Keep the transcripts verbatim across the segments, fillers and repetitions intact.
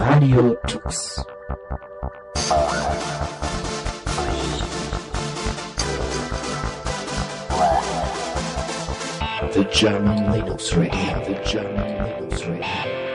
Radio Tux. The German Linux Radio, the German Linux Radio.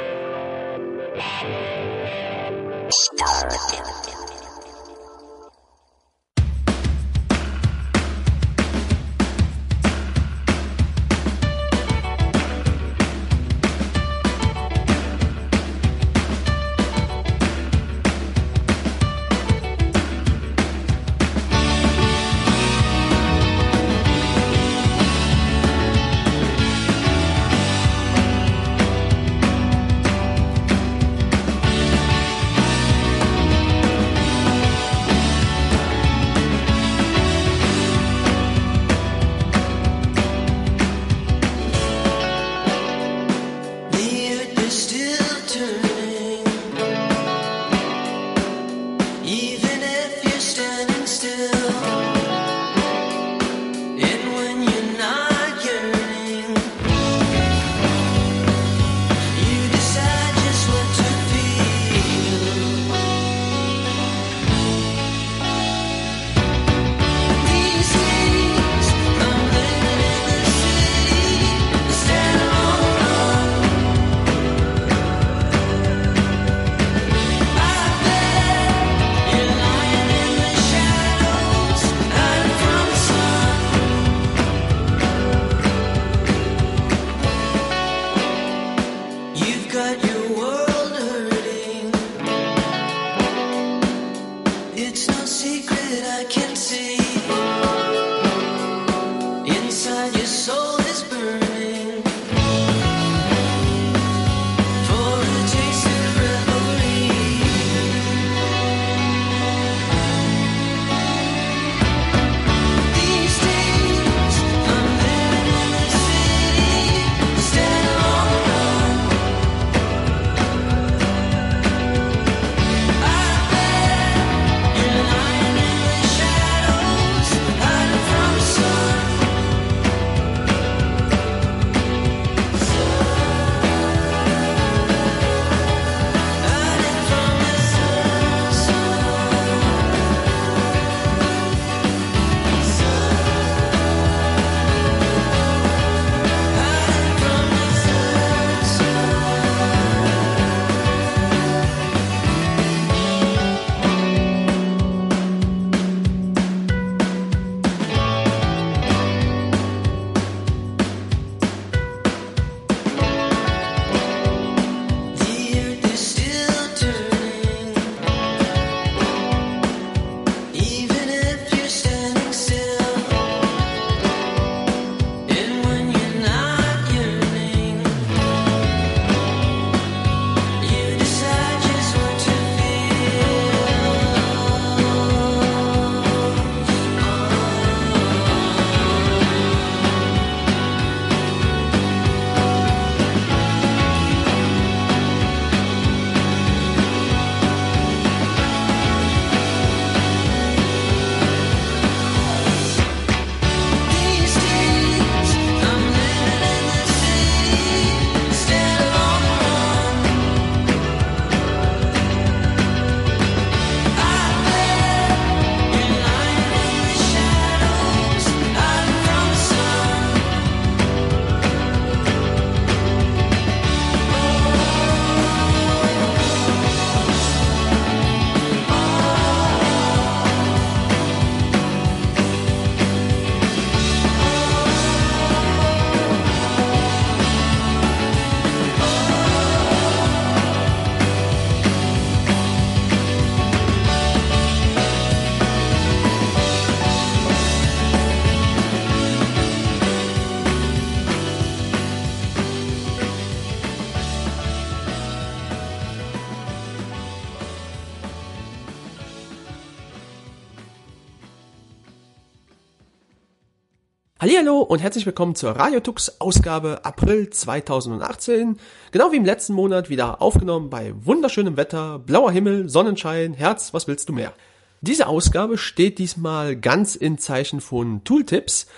Hallihallo und herzlich willkommen zur Radio Tux Ausgabe April zweitausendachtzehn. Genau wie im letzten Monat wieder aufgenommen bei wunderschönem Wetter, blauer Himmel, Sonnenschein, Herz, was willst du mehr? Diese Ausgabe steht diesmal ganz in Zeichen von Tooltips.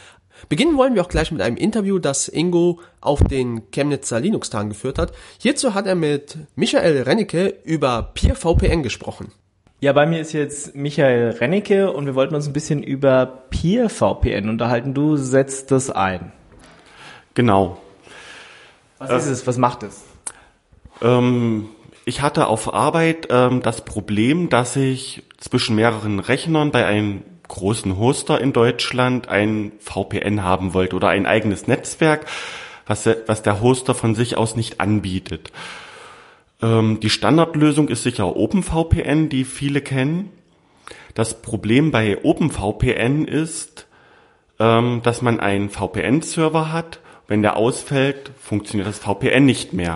Beginnen wollen wir auch gleich mit einem Interview, das Ingo auf den Chemnitzer Linux-Tagen geführt hat. Hierzu hat er mit Michael Rennecke über PeerVPN gesprochen. Ja, bei mir ist jetzt Michael Rennecke und wir wollten uns ein bisschen über PeerVPN unterhalten. Du setzt das ein. Genau. Was äh, ist es? Was macht es? Ähm, ich hatte auf Arbeit ähm, das Problem, dass ich zwischen mehreren Rechnern bei einem großen Hoster in Deutschland ein V P N haben wollte oder ein eigenes Netzwerk, was der, was der Hoster von sich aus nicht anbietet. Ähm, die Standardlösung ist sicher OpenVPN, die viele kennen. Das Problem bei OpenVPN ist, ähm, dass man einen V P N-Server hat. Wenn der ausfällt, funktioniert das V P N nicht mehr.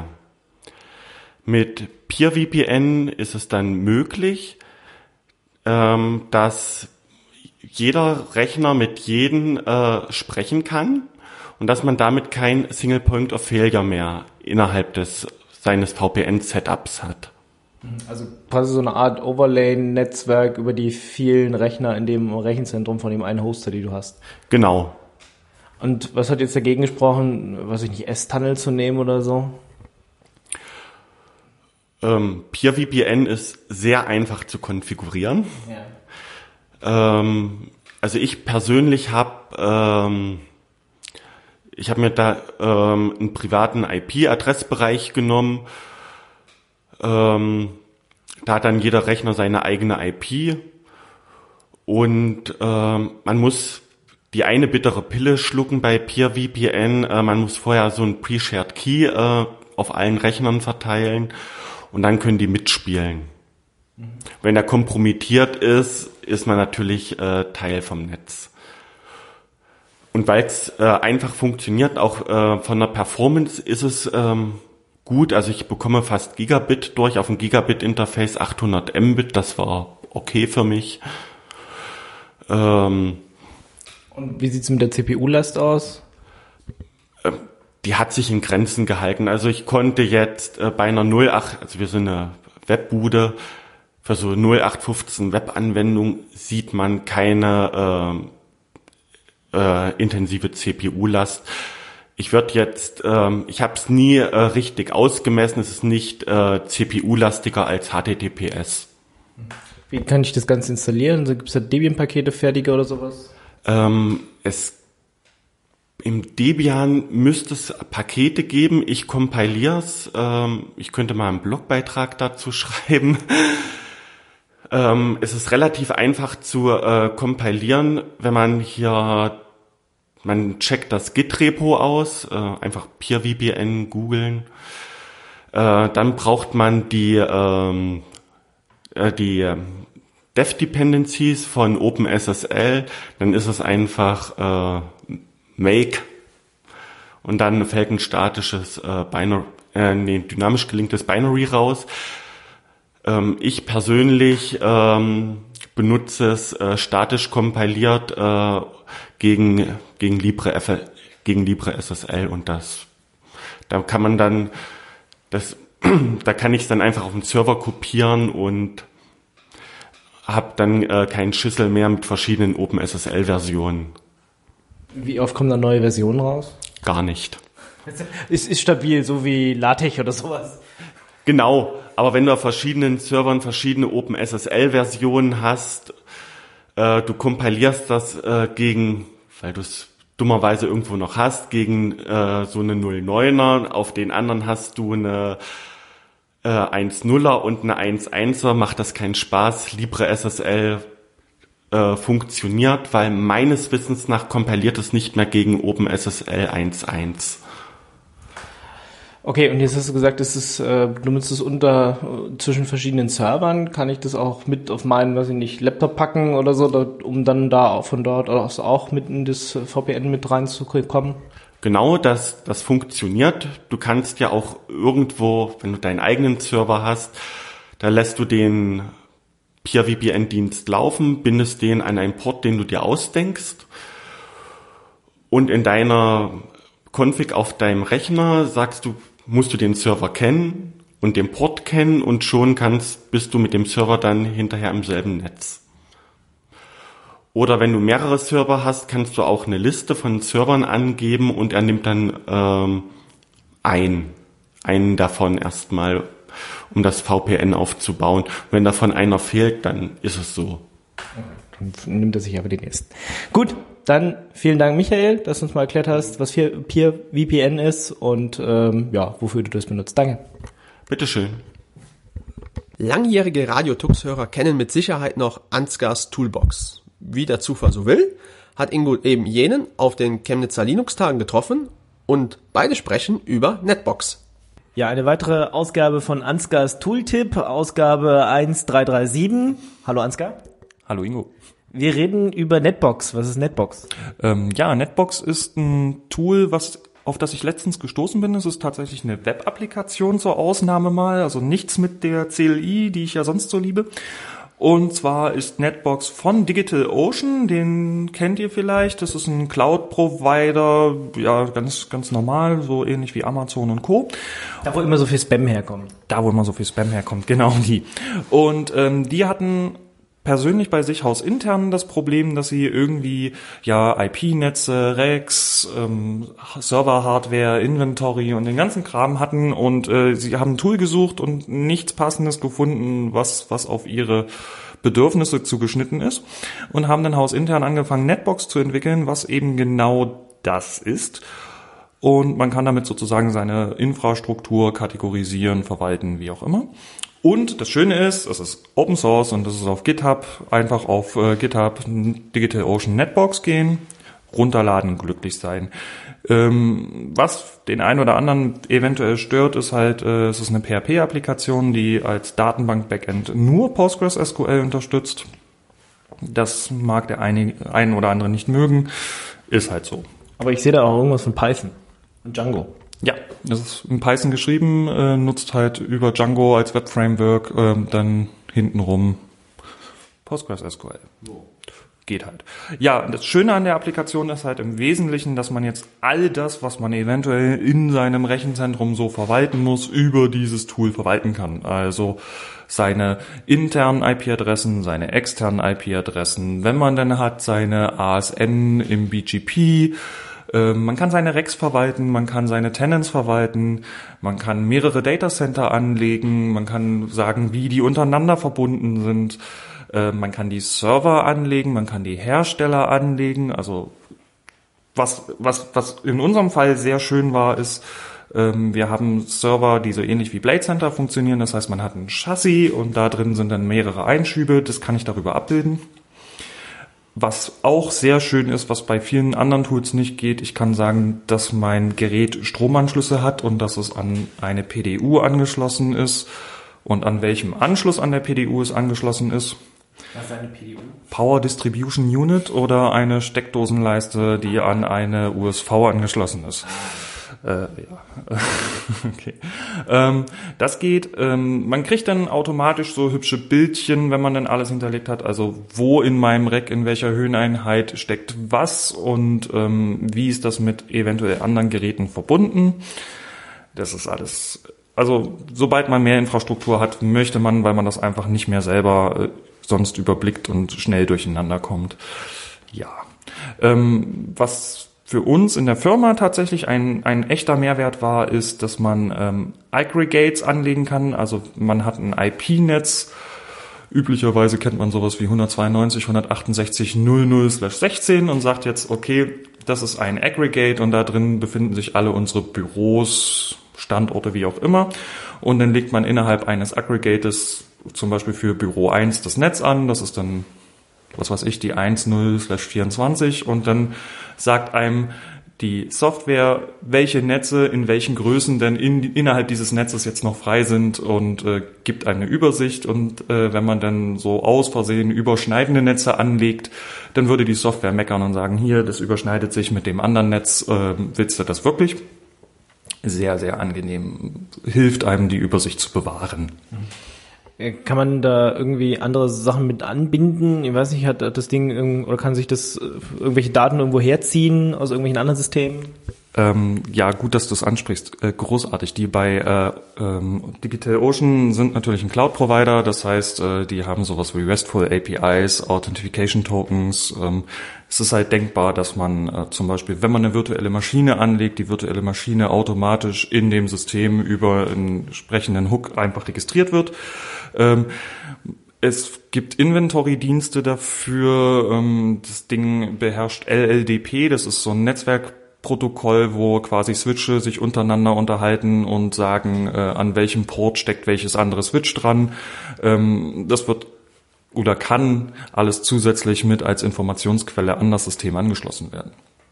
Mit PeerVPN ist es dann möglich, ähm, dass jeder Rechner mit jedem äh, sprechen kann und dass man damit kein Single Point of Failure mehr innerhalb des seines V P N-Setups hat. Also quasi so eine Art Overlay-Netzwerk über die vielen Rechner in dem Rechenzentrum von dem einen Hoster, die du hast. Genau. Und was hat jetzt dagegen gesprochen, was ich nicht, S-Tunnel zu nehmen oder so? Ähm, PeerVPN ist sehr einfach zu konfigurieren. Ja. Ähm, also ich persönlich habe ähm, ich habe mir da ähm, einen privaten I P-Adressbereich genommen. Ähm, da hat dann jeder Rechner seine eigene I P und ähm, man muss die eine bittere Pille schlucken bei PeerVPN. Äh, man muss vorher so ein Pre-Shared Key äh, auf allen Rechnern verteilen und dann können die mitspielen. Mhm. Wenn er kompromittiert ist, ist man natürlich äh, Teil vom Netz. Und weil es äh, einfach funktioniert, auch äh, von der Performance ist es ähm, gut. Also ich bekomme fast Gigabit durch auf ein Gigabit-Interface, achthundert Mbit, das war okay für mich. Ähm, Und wie sieht's mit der C P U-Last aus? Äh, die hat sich in Grenzen gehalten. Also ich konnte jetzt äh, bei einer null acht, also wir sind eine Webbude, für so null acht fünfzehn Webanwendung sieht man keine äh, äh, intensive C P U-Last. Ich würde jetzt, ähm, ich habe es nie äh, richtig ausgemessen, es ist nicht äh, C P U-lastiger als H T T P S. Wie kann ich das Ganze installieren? Also gibt es da Debian-Pakete fertige oder sowas? Ähm, es Im Debian müsste es Pakete geben. Ich kompiliere es. Ähm, ich könnte mal einen Blogbeitrag dazu schreiben. ähm, es ist relativ einfach zu äh, kompilieren, wenn man hier, man checkt das Git-Repo aus, äh, einfach PeerVPN googeln. Äh, dann braucht man die ähm, äh, die Dev-Dependencies von OpenSSL. Dann ist es einfach äh, make und dann fällt ein statisches äh, Binary, äh, nee, dynamisch gelinktes Binary raus. Ähm, ich persönlich ähm, benutze es äh, statisch kompiliert äh, gegen gegen LibreF, gegen LibreSSL und das da kann man dann das da kann ich es dann einfach auf den Server kopieren und habe dann äh, keinen Schüssel mehr mit verschiedenen OpenSSL-Versionen. Wie oft kommen da neue Versionen raus? Gar nicht. Es ist stabil, so wie LaTeX oder sowas. Genau, aber wenn du auf verschiedenen Servern verschiedene OpenSSL-Versionen hast, äh, du kompilierst das äh, gegen, weil du es dummerweise irgendwo noch hast, gegen äh, so eine null neuner, auf den anderen hast du eine äh, eins nuller und eine eins einser, macht das keinen Spaß. LibreSSL äh, funktioniert, weil meines Wissens nach kompiliert es nicht mehr gegen OpenSSL eins Punkt eins. Okay, und jetzt hast du gesagt, es ist, äh, du nutzt es unter äh, zwischen verschiedenen Servern. Kann ich das auch mit auf meinen, weiß ich nicht, Laptop packen oder so, da, um dann da auch von dort aus auch mit in das V P N mit reinzukommen? Genau, das, das funktioniert. Du kannst ja auch irgendwo, wenn du deinen eigenen Server hast, da lässt du den PeerVPN-Dienst laufen, bindest den an einen Port, den du dir ausdenkst. Und in deiner Config auf deinem Rechner sagst du, musst du den Server kennen und den Port kennen und schon kannst, bist du mit dem Server dann hinterher im selben Netz. Oder wenn du mehrere Server hast, kannst du auch eine Liste von Servern angeben und er nimmt dann ähm, ein, einen davon erstmal, um das V P N aufzubauen. Wenn davon einer fehlt, dann ist es so. Dann nimmt er sich aber den nächsten. Gut, dann vielen Dank, Michael, dass du uns mal erklärt hast, was Peer V P N ist und ähm, ja, wofür du das benutzt. Danke. Bitteschön. Langjährige Radio-Tux-Hörer kennen mit Sicherheit noch Ansgars Toolbox. Wie der Zufall so will, hat Ingo eben jenen auf den Chemnitzer Linux-Tagen getroffen und beide sprechen über Netbox. Ja, eine weitere Ausgabe von Ansgars Tooltip, Ausgabe eins drei drei sieben. Hallo Ansgar. Hallo Ingo. Wir reden über Netbox. Was ist Netbox? Ähm, ja, Netbox ist ein Tool, was auf das ich letztens gestoßen bin. Es ist tatsächlich eine Web-Applikation zur Ausnahme mal, also nichts mit der C L I, die ich ja sonst so liebe. Und zwar ist Netbox von DigitalOcean, den kennt ihr vielleicht. Das ist ein Cloud-Provider, ja, ganz ganz normal, so ähnlich wie Amazon und Co. Da, wo immer so viel Spam herkommt. Da, wo immer so viel Spam herkommt, genau die. Und ähm, die hatten persönlich bei sich hausintern das Problem, dass sie irgendwie ja I P-Netze, Racks, ähm, Server-Hardware, Inventory und den ganzen Kram hatten und äh, sie haben ein Tool gesucht und nichts Passendes gefunden, was was auf ihre Bedürfnisse zugeschnitten ist und haben dann hausintern angefangen, Netbox zu entwickeln, was eben genau das ist. Und man kann damit sozusagen seine Infrastruktur kategorisieren, verwalten, wie auch immer. Und das Schöne ist, es ist Open Source und das ist auf GitHub. Einfach auf äh, GitHub DigitalOcean Netbox gehen, runterladen, glücklich sein. Ähm, was den einen oder anderen eventuell stört, ist halt, äh, es ist eine P H P-Applikation, die als Datenbank-Backend nur PostgreSQL unterstützt. Das mag der eine, ein oder andere nicht mögen, ist halt so. Aber ich sehe da auch irgendwas von Python und Django. Ja, das ist in Python geschrieben, äh, nutzt halt über Django als Web-Framework, äh, dann hintenrum PostgreSQL. Geht halt. Ja, das Schöne an der Applikation ist halt im Wesentlichen, dass man jetzt all das, was man eventuell in seinem Rechenzentrum so verwalten muss, über dieses Tool verwalten kann. Also seine internen I P-Adressen, seine externen I P-Adressen, wenn man dann hat, seine A S N im B G P. Man kann seine Racks verwalten, man kann seine Tenants verwalten, man kann mehrere Datacenter anlegen, man kann sagen, wie die untereinander verbunden sind, man kann die Server anlegen, man kann die Hersteller anlegen. Also was was was in unserem Fall sehr schön war, ist, wir haben Server, die so ähnlich wie Blade Center funktionieren. Das heißt, man hat ein Chassis und da drin sind dann mehrere Einschübe. Das kann ich darüber abbilden. Was auch sehr schön ist, was bei vielen anderen Tools nicht geht, ich kann sagen, dass mein Gerät Stromanschlüsse hat und dass es an eine P D U angeschlossen ist und an welchem Anschluss an der P D U es angeschlossen ist. Was ist eine P D U? Power Distribution Unit oder eine Steckdosenleiste, die an eine U S V angeschlossen ist. Äh, ja, okay. Ähm, das geht. Ähm, man kriegt dann automatisch so hübsche Bildchen, wenn man dann alles hinterlegt hat. Also wo in meinem Rack, in welcher Höheneinheit steckt was und ähm, wie ist das mit eventuell anderen Geräten verbunden. Das ist alles. Also sobald man mehr Infrastruktur hat, möchte man, weil man das einfach nicht mehr selber äh, sonst überblickt und schnell durcheinander kommt. Ja. Ähm, was für uns in der Firma tatsächlich ein ein echter Mehrwert war, ist, dass man ähm, Aggregates anlegen kann. Also man hat ein I P-Netz. Üblicherweise kennt man sowas wie hundertzweiundneunzig Punkt hundertachtundsechzig Punkt null null Slash sechzehn und sagt jetzt, okay, das ist ein Aggregate und da drin befinden sich alle unsere Büros, Standorte, wie auch immer. Und dann legt man innerhalb eines Aggregates zum Beispiel für Büro eins das Netz an. Das ist dann, was weiß ich, die eins null Slash vierundzwanzig und dann sagt einem die Software, welche Netze in welchen Größen denn in, innerhalb dieses Netzes jetzt noch frei sind und äh, gibt eine Übersicht. Und äh, wenn man dann so aus Versehen überschneidende Netze anlegt, dann würde die Software meckern und sagen, hier, das überschneidet sich mit dem anderen Netz, äh, willst du das wirklich? Sehr, sehr angenehm. Hilft einem, die Übersicht zu bewahren. Kann man da irgendwie andere Sachen mit anbinden? Ich weiß nicht, hat das Ding irgend, oder kann sich das irgendwelche Daten irgendwo herziehen aus irgendwelchen anderen Systemen? Ähm, ja, gut, dass du es ansprichst. Äh, großartig. Die bei äh, ähm, DigitalOcean sind natürlich ein Cloud-Provider. Das heißt, äh, die haben sowas wie RESTful A P Is, Authentication Tokens. Ähm, es ist halt denkbar, dass man äh, zum Beispiel, wenn man eine virtuelle Maschine anlegt, die virtuelle Maschine automatisch in dem System über einen entsprechenden Hook einfach registriert wird. Ähm, Es gibt Inventory-Dienste dafür. Ähm, das Ding beherrscht L L D P. Das ist so ein Netzwerkprotokoll, wo quasi Switche sich untereinander unterhalten und sagen, äh, an welchem Port steckt welches andere Switch dran. Ähm, das wird oder kann alles zusätzlich mit als Informationsquelle an das System angeschlossen werden.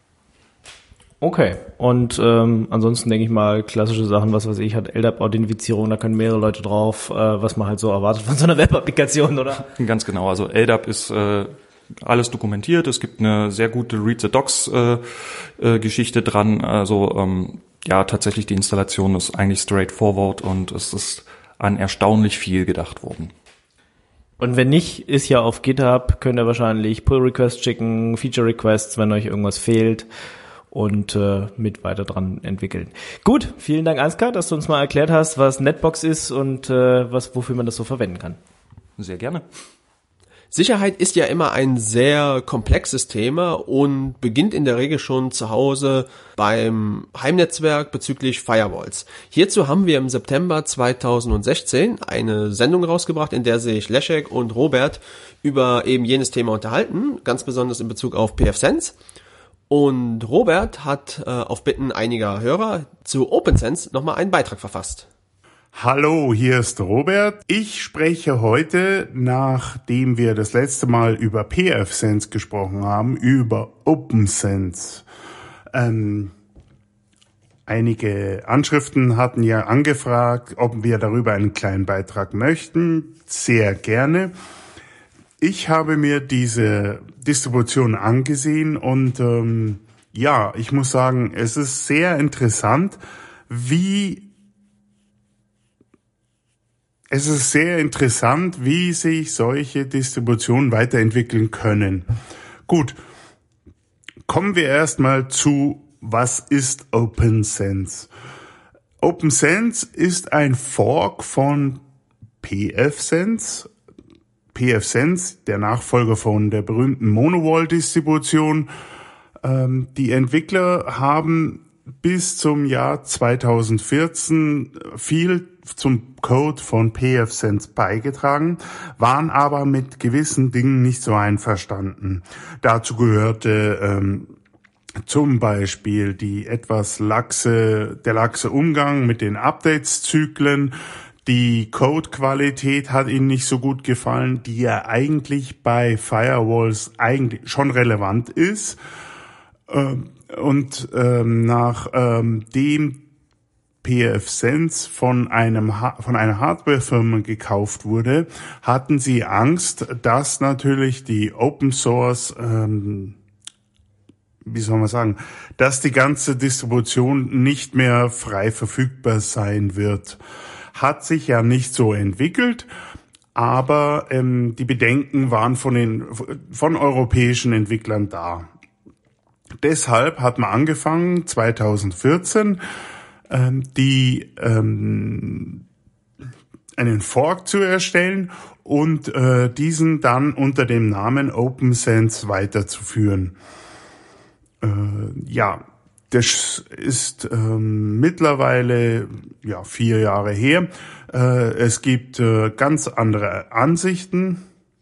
Okay, und ähm, ansonsten denke ich mal, klassische Sachen, was weiß ich, hat L D A P-Authentifizierung, da können mehrere Leute drauf, äh, was man halt so erwartet von so einer Web-Applikation, oder? Ganz genau, also L D A P ist äh, alles dokumentiert, es gibt eine sehr gute Read-the-Docs äh, äh, Geschichte dran, also ähm, ja, tatsächlich die Installation ist eigentlich straightforward und es ist an erstaunlich viel gedacht worden. Und wenn nicht, ist ja auf GitHub, könnt ihr wahrscheinlich Pull-Requests schicken, Feature-Requests, wenn euch irgendwas fehlt. Und äh, mit weiter dran entwickeln. Gut, vielen Dank, Ansgar, dass du uns mal erklärt hast, was Netbox ist und äh, was wofür man das so verwenden kann. Sehr gerne. Sicherheit ist ja immer ein sehr komplexes Thema und beginnt in der Regel schon zu Hause beim Heimnetzwerk bezüglich Firewalls. Hierzu haben wir im September zweitausendsechzehn eine Sendung rausgebracht, in der sich Leszek und Robert über eben jenes Thema unterhalten, ganz besonders in Bezug auf pfSense. Und Robert hat äh, auf Bitten einiger Hörer zu OpenSense nochmal einen Beitrag verfasst. Hallo, hier ist Robert. Ich spreche heute, nachdem wir das letzte Mal über pfSense gesprochen haben, über OpenSense. Ähm, einige Anschriften hatten ja angefragt, ob wir darüber einen kleinen Beitrag möchten. Sehr gerne. Ich habe mir diese Distribution angesehen und ähm, ja, ich muss sagen, es ist sehr interessant, wie es ist sehr interessant, wie sich solche Distributionen weiterentwickeln können. Gut, kommen wir erstmal zu, was ist OpenSense? OpenSense ist ein Fork von pfSense. pfSense, der Nachfolger von der berühmten Monowall-Distribution. Ähm, die Entwickler haben bis zum Jahr zweitausendvierzehn viel zum Code von pfSense beigetragen, waren aber mit gewissen Dingen nicht so einverstanden. Dazu gehörte ähm, zum Beispiel die etwas laxe, der laxe Umgang mit den Updates-Zyklen. Die Codequalität hat ihnen nicht so gut gefallen, die ja eigentlich bei Firewalls eigentlich schon relevant ist. Und ähm, nach ähm, dem pfSense von einem von einer Hardwarefirma gekauft wurde, hatten sie Angst, dass natürlich die Open Source, ähm, wie soll man sagen, dass die ganze Distribution nicht mehr frei verfügbar sein wird. Hat sich ja nicht so entwickelt, aber ähm, die Bedenken waren von den von europäischen Entwicklern da. Deshalb hat man angefangen, zweitausendvierzehn ähm, die ähm, einen Fork zu erstellen und äh, diesen dann unter dem Namen OpenSense weiterzuführen. Äh, ja. Das ist ähm, mittlerweile ja vier Jahre her. Äh, es gibt äh, ganz andere Ansichten.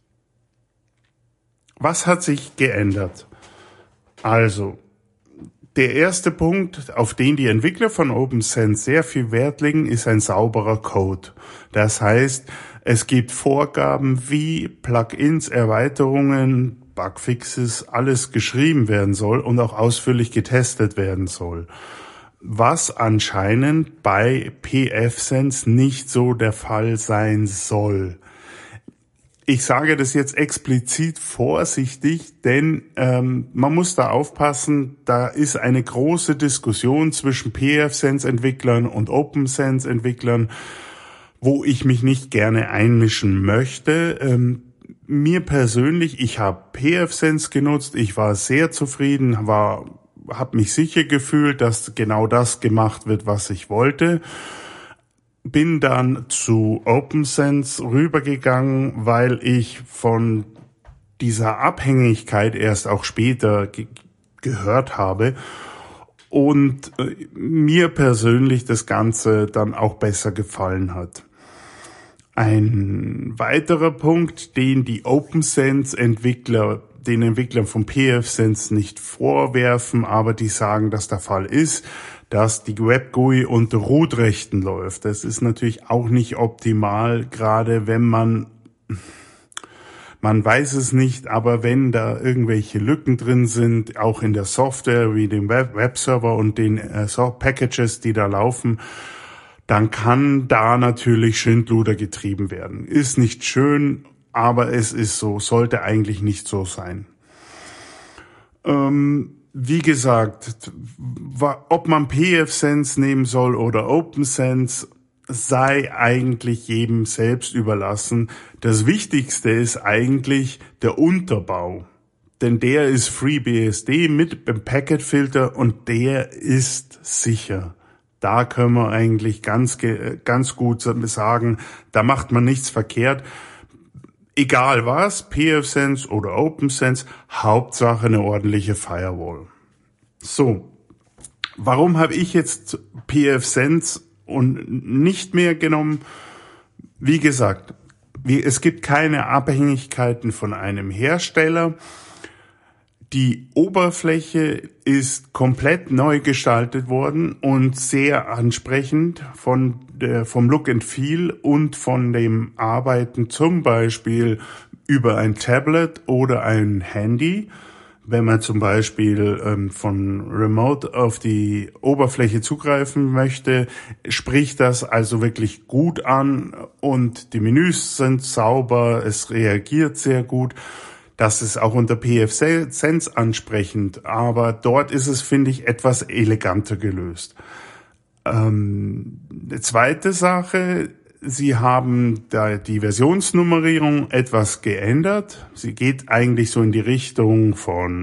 Was hat sich geändert? Also, der erste Punkt, auf den die Entwickler von OpenSense sehr viel Wert legen, ist ein sauberer Code. Das heißt, es gibt Vorgaben, wie Plugins, Erweiterungen, Bugfixes, alles geschrieben werden soll und auch ausführlich getestet werden soll. Was anscheinend bei pfSense nicht so der Fall sein soll. Ich sage das jetzt explizit vorsichtig, denn ähm, man muss da aufpassen, da ist eine große Diskussion zwischen pfSense-Entwicklern und OpenSense-Entwicklern, wo ich mich nicht gerne einmischen möchte. Ähm, Mir persönlich, ich habe pfSense genutzt, ich war sehr zufrieden, war habe mich sicher gefühlt, dass genau das gemacht wird, was ich wollte. Bin dann zu OpenSense rübergegangen, weil ich von dieser Abhängigkeit erst auch später ge- gehört habe und äh, mir persönlich das Ganze dann auch besser gefallen hat. Ein weiterer Punkt, den die OpenSense-Entwickler, den Entwicklern von pfSense nicht vorwerfen, aber die sagen, dass der Fall ist, dass die Web-G U I unter Root-Rechten läuft. Das ist natürlich auch nicht optimal, gerade wenn man, man weiß es nicht, aber wenn da irgendwelche Lücken drin sind, auch in der Software wie dem Web- Webserver und den äh, Packages, die da laufen, dann kann da natürlich Schindluder getrieben werden. Ist nicht schön, aber es ist so, sollte eigentlich nicht so sein. Ähm, wie gesagt, ob man pfSense nehmen soll oder OpenSense, sei eigentlich jedem selbst überlassen. Das Wichtigste ist eigentlich der Unterbau. Denn der ist FreeBSD mit dem Packetfilter und der ist sicher. Da können wir eigentlich ganz, ganz gut sagen, da macht man nichts verkehrt. Egal was, pfSense oder OpenSense, Hauptsache eine ordentliche Firewall. So, warum habe ich jetzt pfSense und nicht mehr genommen? Wie gesagt, es gibt keine Abhängigkeiten von einem Hersteller. Die Oberfläche ist komplett neu gestaltet worden und sehr ansprechend von der, vom Look and Feel und von dem Arbeiten zum Beispiel über ein Tablet oder ein Handy. Wenn man zum Beispiel ähm, von Remote auf die Oberfläche zugreifen möchte, spricht das also wirklich gut an und die Menüs sind sauber, es reagiert sehr gut. Das ist auch unter pfSense ansprechend, aber dort ist es, finde ich, etwas eleganter gelöst. Ähm, eine zweite Sache, sie haben da die Versionsnummerierung etwas geändert. Sie geht eigentlich so in die Richtung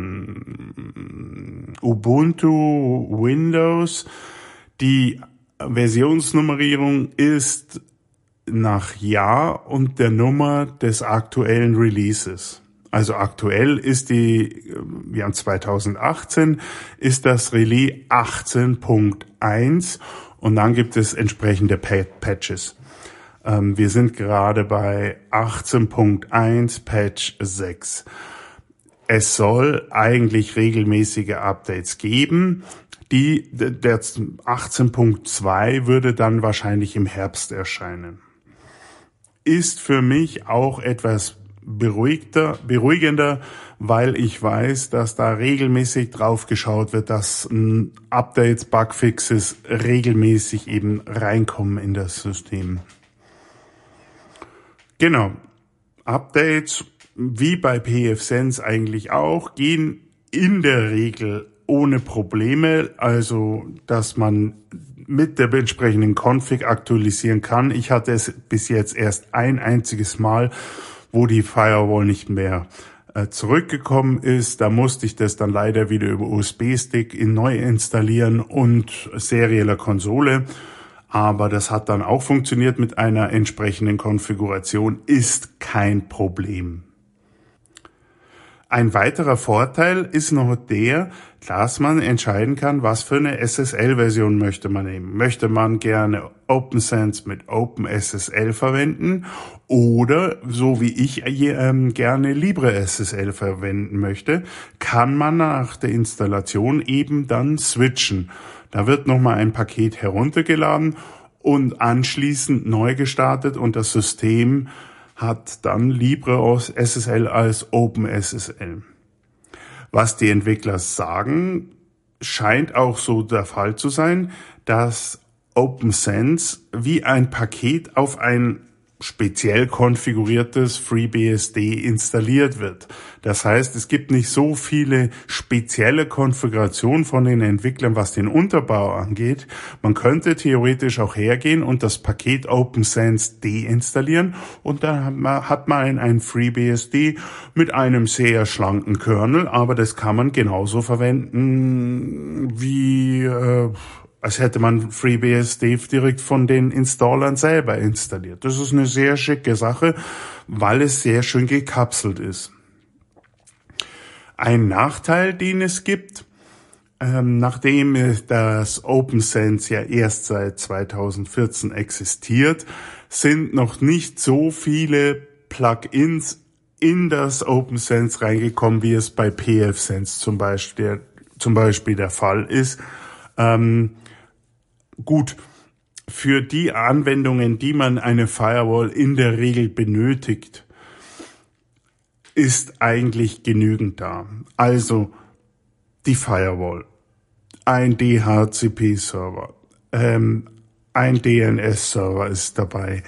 von Ubuntu, Windows. Die Versionsnummerierung ist nach Jahr und der Nummer des aktuellen Releases. Also aktuell ist die, wir haben zweitausendachtzehn, ist das Release achtzehn Punkt eins und dann gibt es entsprechende Patches. Ähm, wir sind gerade bei achtzehn Punkt eins Patch sechs. Es soll eigentlich regelmäßige Updates geben. Die, der achtzehn Punkt zwei würde dann wahrscheinlich im Herbst erscheinen. Ist für mich auch etwas beruhigter, beruhigender, weil ich weiß, dass da regelmäßig drauf geschaut wird, dass Updates, Bugfixes regelmäßig eben reinkommen in das System. Genau. Updates, wie bei pfSense eigentlich auch, gehen in der Regel ohne Probleme, also dass man mit der entsprechenden Config aktualisieren kann. Ich hatte es bis jetzt erst ein einziges Mal, wo die Firewall nicht mehr äh, zurückgekommen ist. Da musste ich das dann leider wieder über U S B-Stick in neu installieren und serieller Konsole. Aber das hat dann auch funktioniert mit einer entsprechenden Konfiguration. Ist kein Problem. Ein weiterer Vorteil ist noch der, dass man entscheiden kann, was für eine S S L-Version möchte man nehmen. Möchte man gerne OpenSense mit OpenSSL verwenden oder, so wie ich äh, gerne LibreSSL verwenden möchte, kann man nach der Installation eben dann switchen. Da wird nochmal ein Paket heruntergeladen und anschließend neu gestartet und das System hat dann LibreSSL als OpenSSL. Was die Entwickler sagen, scheint auch so der Fall zu sein, dass OpenSense wie ein Paket auf ein speziell konfiguriertes FreeBSD installiert wird. Das heißt, es gibt nicht so viele spezielle Konfigurationen von den Entwicklern, was den Unterbau angeht. Man könnte theoretisch auch hergehen und das Paket OpenSense deinstallieren und dann hat man, hat man ein FreeBSD mit einem sehr schlanken Kernel, aber das kann man genauso verwenden wie äh, als hätte man FreeBSD direkt von den Installern selber installiert. Das ist eine sehr schicke Sache, weil es sehr schön gekapselt ist. Ein Nachteil, den es gibt, ähm, nachdem das OpenSense ja erst seit zweitausendvierzehn existiert, sind noch nicht so viele Plugins in das OpenSense reingekommen, wie es bei pfSense zum Beispiel, zum Beispiel der Fall ist. Ähm, Gut, für die Anwendungen, die man eine Firewall in der Regel benötigt, ist eigentlich genügend da. Also die Firewall, ein D H C P-Server, ähm, ein D N S-Server ist dabei.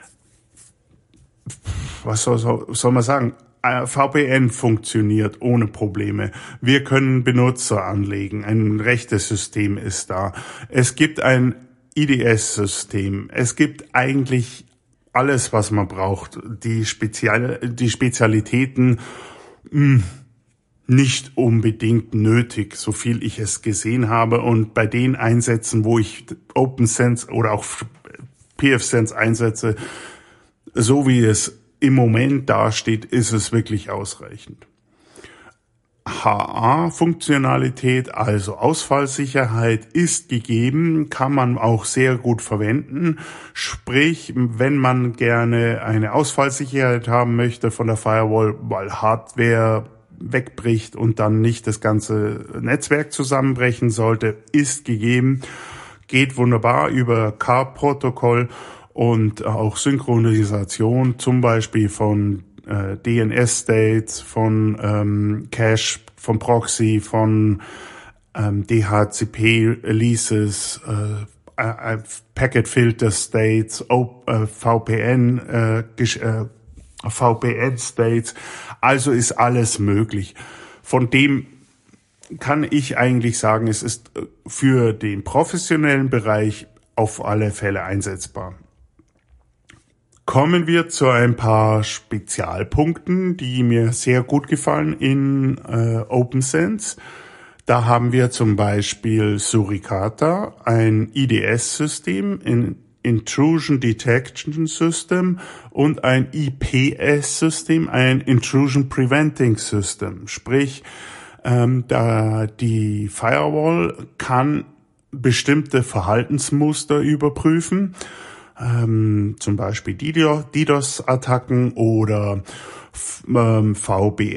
Was soll, soll man sagen? V P N funktioniert ohne Probleme. Wir können Benutzer anlegen. Ein rechtes System ist da. Es gibt ein I D S-System. Es gibt eigentlich alles, was man braucht. Die Spezial, die Spezialitäten mh, nicht unbedingt nötig, so viel ich es gesehen habe. Und bei den Einsätzen, wo ich OpenSense oder auch pfSense einsetze, so wie es im Moment dasteht, ist es wirklich ausreichend. H A-Funktionalität, also Ausfallsicherheit, ist gegeben, kann man auch sehr gut verwenden. Sprich, wenn man gerne eine Ausfallsicherheit haben möchte von der Firewall, weil Hardware wegbricht und dann nicht das ganze Netzwerk zusammenbrechen sollte, ist gegeben. Geht wunderbar über C A R-Protokoll. Und auch Synchronisation, zum Beispiel von äh, D N S-States, von ähm, Cache, von Proxy, von ähm, D H C P-Leases, äh, äh, Packet-Filter-States, äh, V P N, äh, äh, V P N-States. Also ist alles möglich. Von dem kann ich eigentlich sagen, es ist für den professionellen Bereich auf alle Fälle einsetzbar. Kommen wir zu ein paar Spezialpunkten, die mir sehr gut gefallen in äh, OpenSense. Da haben wir zum Beispiel Suricata, ein I D S-System, ein Intrusion Detection System und ein I P S-System, ein Intrusion Preventing System. Sprich, ähm, da die Firewall kann bestimmte Verhaltensmuster überprüfen, Ähm, zum Beispiel DDoS-Attacken oder ähm, V B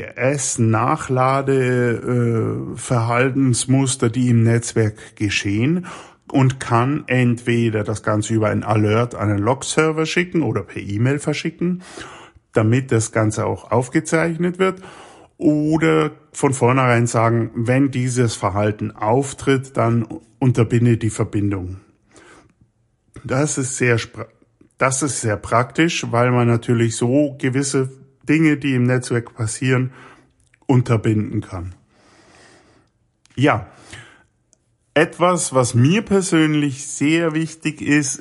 S-Nachlade-Verhaltensmuster, äh, die im Netzwerk geschehen, und kann entweder das Ganze über ein Alert an einen Log-Server schicken oder per E-Mail verschicken, damit das Ganze auch aufgezeichnet wird, oder von vornherein sagen, wenn dieses Verhalten auftritt, dann unterbinde die Verbindung. Das ist sehr, das ist sehr praktisch, weil man natürlich so gewisse Dinge, die im Netzwerk passieren, unterbinden kann. Ja, etwas, was mir persönlich sehr wichtig ist,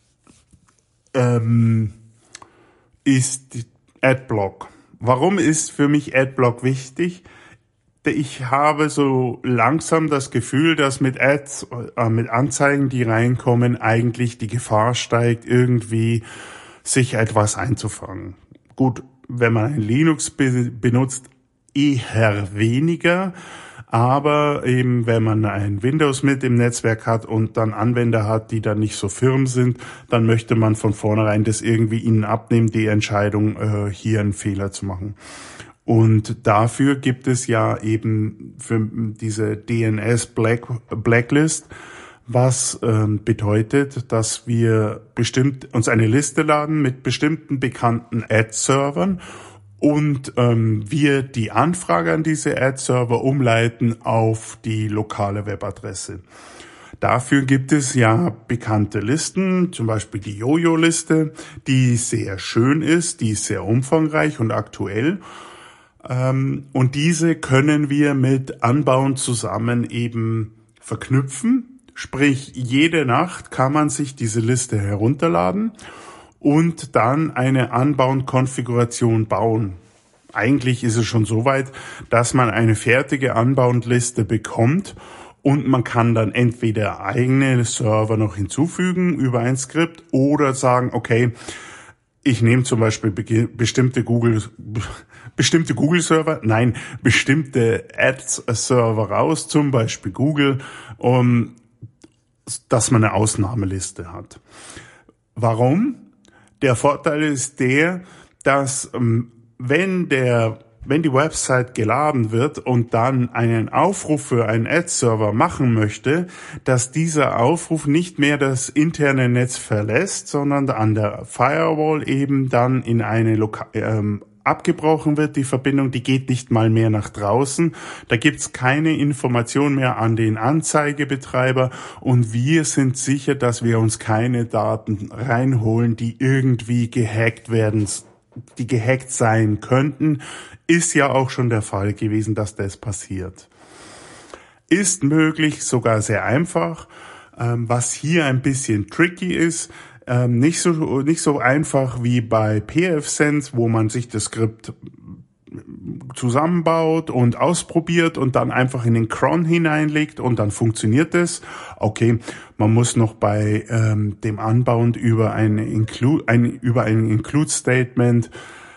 ähm, ist Adblock. Warum ist für mich Adblock wichtig? Ich habe so langsam das Gefühl, dass mit Ads, äh, mit Anzeigen, die reinkommen, eigentlich die Gefahr steigt, irgendwie sich etwas einzufangen. Gut, wenn man ein Linux be- benutzt, eher weniger, aber eben wenn man ein Windows mit im Netzwerk hat und dann Anwender hat, die dann nicht so firm sind, dann möchte man von vornherein das irgendwie ihnen abnehmen, die Entscheidung, äh, hier einen Fehler zu machen. Und dafür gibt es ja eben für diese D N S Black, Blacklist, was ähm, bedeutet, dass wir bestimmt uns eine Liste laden mit bestimmten bekannten Ad-Servern und ähm, wir die Anfrage an diese Ad-Server umleiten auf die lokale Webadresse. Dafür gibt es ja bekannte Listen, zum Beispiel die Jojo-Liste, die sehr schön ist, die ist sehr umfangreich und aktuell. Und diese können wir mit Unbound zusammen eben verknüpfen. Sprich, jede Nacht kann man sich diese Liste herunterladen und dann eine Unbound-Konfiguration bauen. Eigentlich ist es schon so weit, dass man eine fertige Unbound-Liste bekommt und man kann dann entweder eigene Server noch hinzufügen über ein Skript oder sagen, okay, ich nehme zum Beispiel be- bestimmte Google, bestimmte Google-Server, nein, bestimmte Ads-Server raus, zum Beispiel Google, um, dass man eine Ausnahmeliste hat. Warum? Der Vorteil ist der, dass wenn der, wenn die Website geladen wird und dann einen Aufruf für einen Ad-Server machen möchte, dass dieser Aufruf nicht mehr das interne Netz verlässt, sondern an der Firewall eben dann in eine Loka- ähm, abgebrochen wird, die Verbindung, die geht nicht mal mehr nach draußen. Da gibt's keine Information mehr an den Anzeigebetreiber und wir sind sicher, dass wir uns keine Daten reinholen, die irgendwie gehackt werden, die gehackt sein könnten. Ist ja auch schon der Fall gewesen, dass das passiert. Ist möglich, sogar sehr einfach. Was hier ein bisschen tricky ist, Ähm, nicht so nicht so einfach wie bei pfSense, wo man sich das Skript zusammenbaut und ausprobiert und dann einfach in den cron hineinlegt und dann funktioniert es. Okay, man muss noch bei ähm, dem Unbound über ein Include ein über ein Include Statement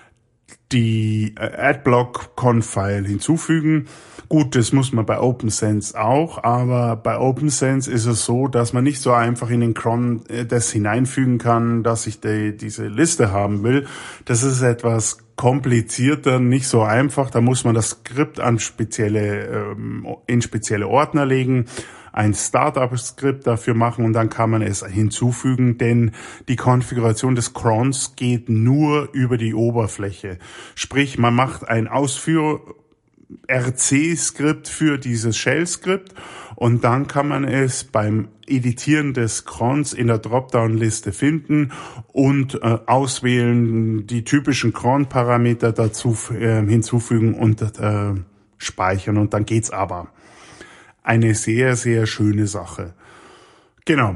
die äh, Adblock-Conf-File hinzufügen. Gut, das muss man bei OpenSense auch, aber bei OpenSense ist es so, dass man nicht so einfach in den cron äh, das hineinfügen kann, dass ich die, diese Liste haben will. Das ist etwas komplizierter, nicht so einfach. Da muss man das Skript an spezielle, ähm, in spezielle Ordner legen, ein Startup-Skript dafür machen und dann kann man es hinzufügen, denn die Konfiguration des Crons geht nur über die Oberfläche. Sprich, man macht ein Ausführ R C-Skript für dieses Shell-Skript und dann kann man es beim Editieren des Crons in der Dropdown-Liste finden und äh, auswählen, die typischen Cron-Parameter dazu äh, hinzufügen und äh, speichern und dann geht's aber. Eine sehr, sehr schöne Sache. Genau.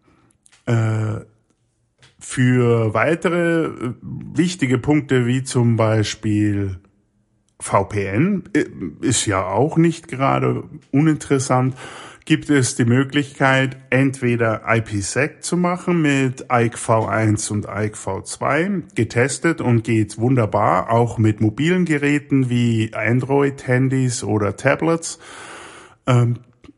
Äh, für weitere äh, wichtige Punkte wie zum Beispiel V P N, äh, ist ja auch nicht gerade uninteressant, gibt es die Möglichkeit, entweder I P sec zu machen mit I C V eins und I C V zwei, getestet und geht wunderbar, auch mit mobilen Geräten wie Android-Handys oder Tablets. Ähm,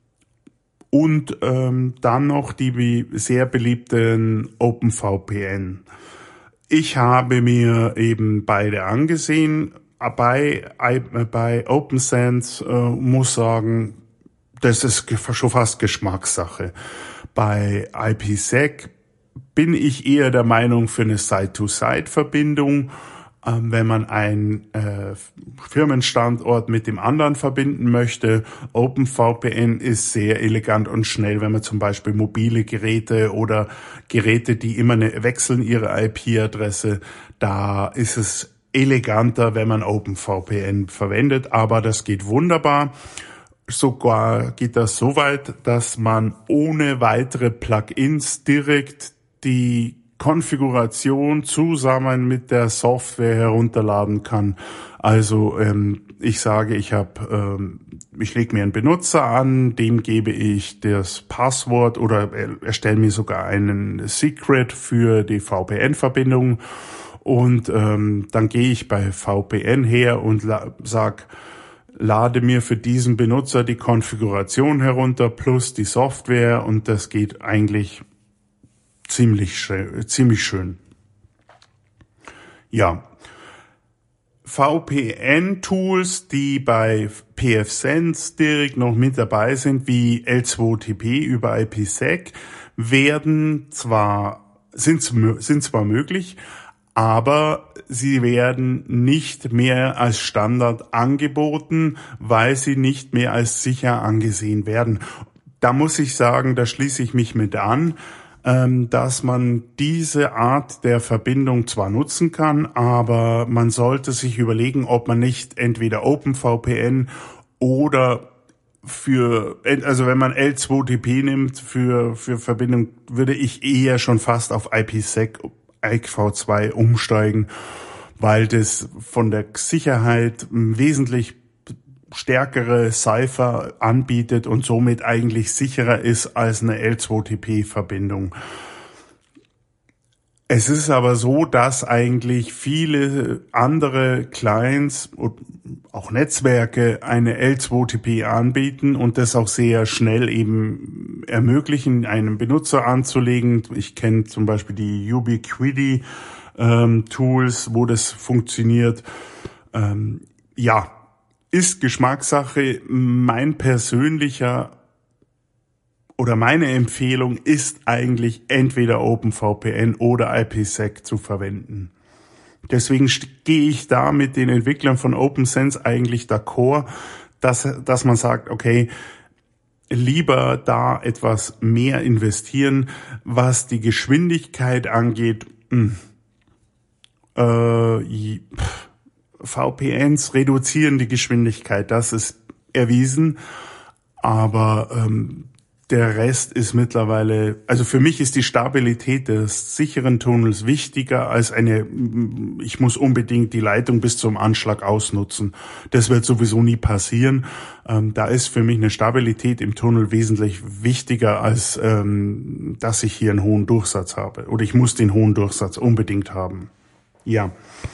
und ähm, dann noch die sehr beliebten OpenVPN. Ich habe mir eben beide angesehen. Bei, bei OpenSense äh, muss sagen, das ist schon fast Geschmackssache. Bei I P sec bin ich eher der Meinung für eine Side-to-Side-Verbindung. Wenn man einen äh, Firmenstandort mit dem anderen verbinden möchte. OpenVPN ist sehr elegant und schnell, wenn man zum Beispiel mobile Geräte oder Geräte, die immer eine, wechseln ihre I P-Adresse, da ist es eleganter, wenn man OpenVPN verwendet, aber das geht wunderbar. Sogar geht das so weit, dass man ohne weitere Plugins direkt die Konfiguration zusammen mit der Software herunterladen kann. Also ähm, ich sage, ich habe, ähm, ich lege mir einen Benutzer an, dem gebe ich das Passwort oder erstelle mir sogar einen Secret für die V P N-Verbindung und ähm, dann gehe ich bei V P N her und la- sag, lade mir für diesen Benutzer die Konfiguration herunter plus die Software und das geht eigentlich ziemlich schön, ziemlich schön. Ja. V P N-Tools, die bei pfSense direkt noch mit dabei sind, wie L zwei T P über I P sec, werden zwar, sind, sind zwar möglich, aber sie werden nicht mehr als Standard angeboten, weil sie nicht mehr als sicher angesehen werden. da muss ich sagen, da schließe ich mich mit an, ähm, dass man diese Art der Verbindung zwar nutzen kann, aber man sollte sich überlegen, ob man nicht entweder OpenVPN oder für, also wenn man L zwei T P nimmt für, für Verbindung, würde ich eher schon fast auf IPsec, I P v zwei umsteigen, weil das von der Sicherheit wesentlich stärkere Cipher anbietet und somit eigentlich sicherer ist als eine L zwei T P-Verbindung. Es ist aber so, dass eigentlich viele andere Clients und auch Netzwerke eine L zwei T P anbieten und das auch sehr schnell eben ermöglichen, einen Benutzer anzulegen. Ich kenne zum Beispiel die Ubiquiti ähm, Tools, wo das funktioniert. Ähm, ja, ist Geschmackssache. Mein persönlicher oder meine Empfehlung ist eigentlich entweder OpenVPN oder IPsec zu verwenden. Deswegen gehe ich da mit den Entwicklern von OpenSense eigentlich d'accord, dass, dass man sagt, okay, lieber da etwas mehr investieren, was die Geschwindigkeit angeht. Mh, äh, V P Ns reduzieren die Geschwindigkeit, das ist erwiesen, aber ähm, der Rest ist mittlerweile, also für mich ist die Stabilität des sicheren Tunnels wichtiger als eine, ich muss unbedingt die Leitung bis zum Anschlag ausnutzen. Das wird sowieso nie passieren. Ähm, da ist für mich eine Stabilität im Tunnel wesentlich wichtiger, als ähm, dass ich hier einen hohen Durchsatz habe. Oder ich muss den hohen Durchsatz unbedingt haben. Ja.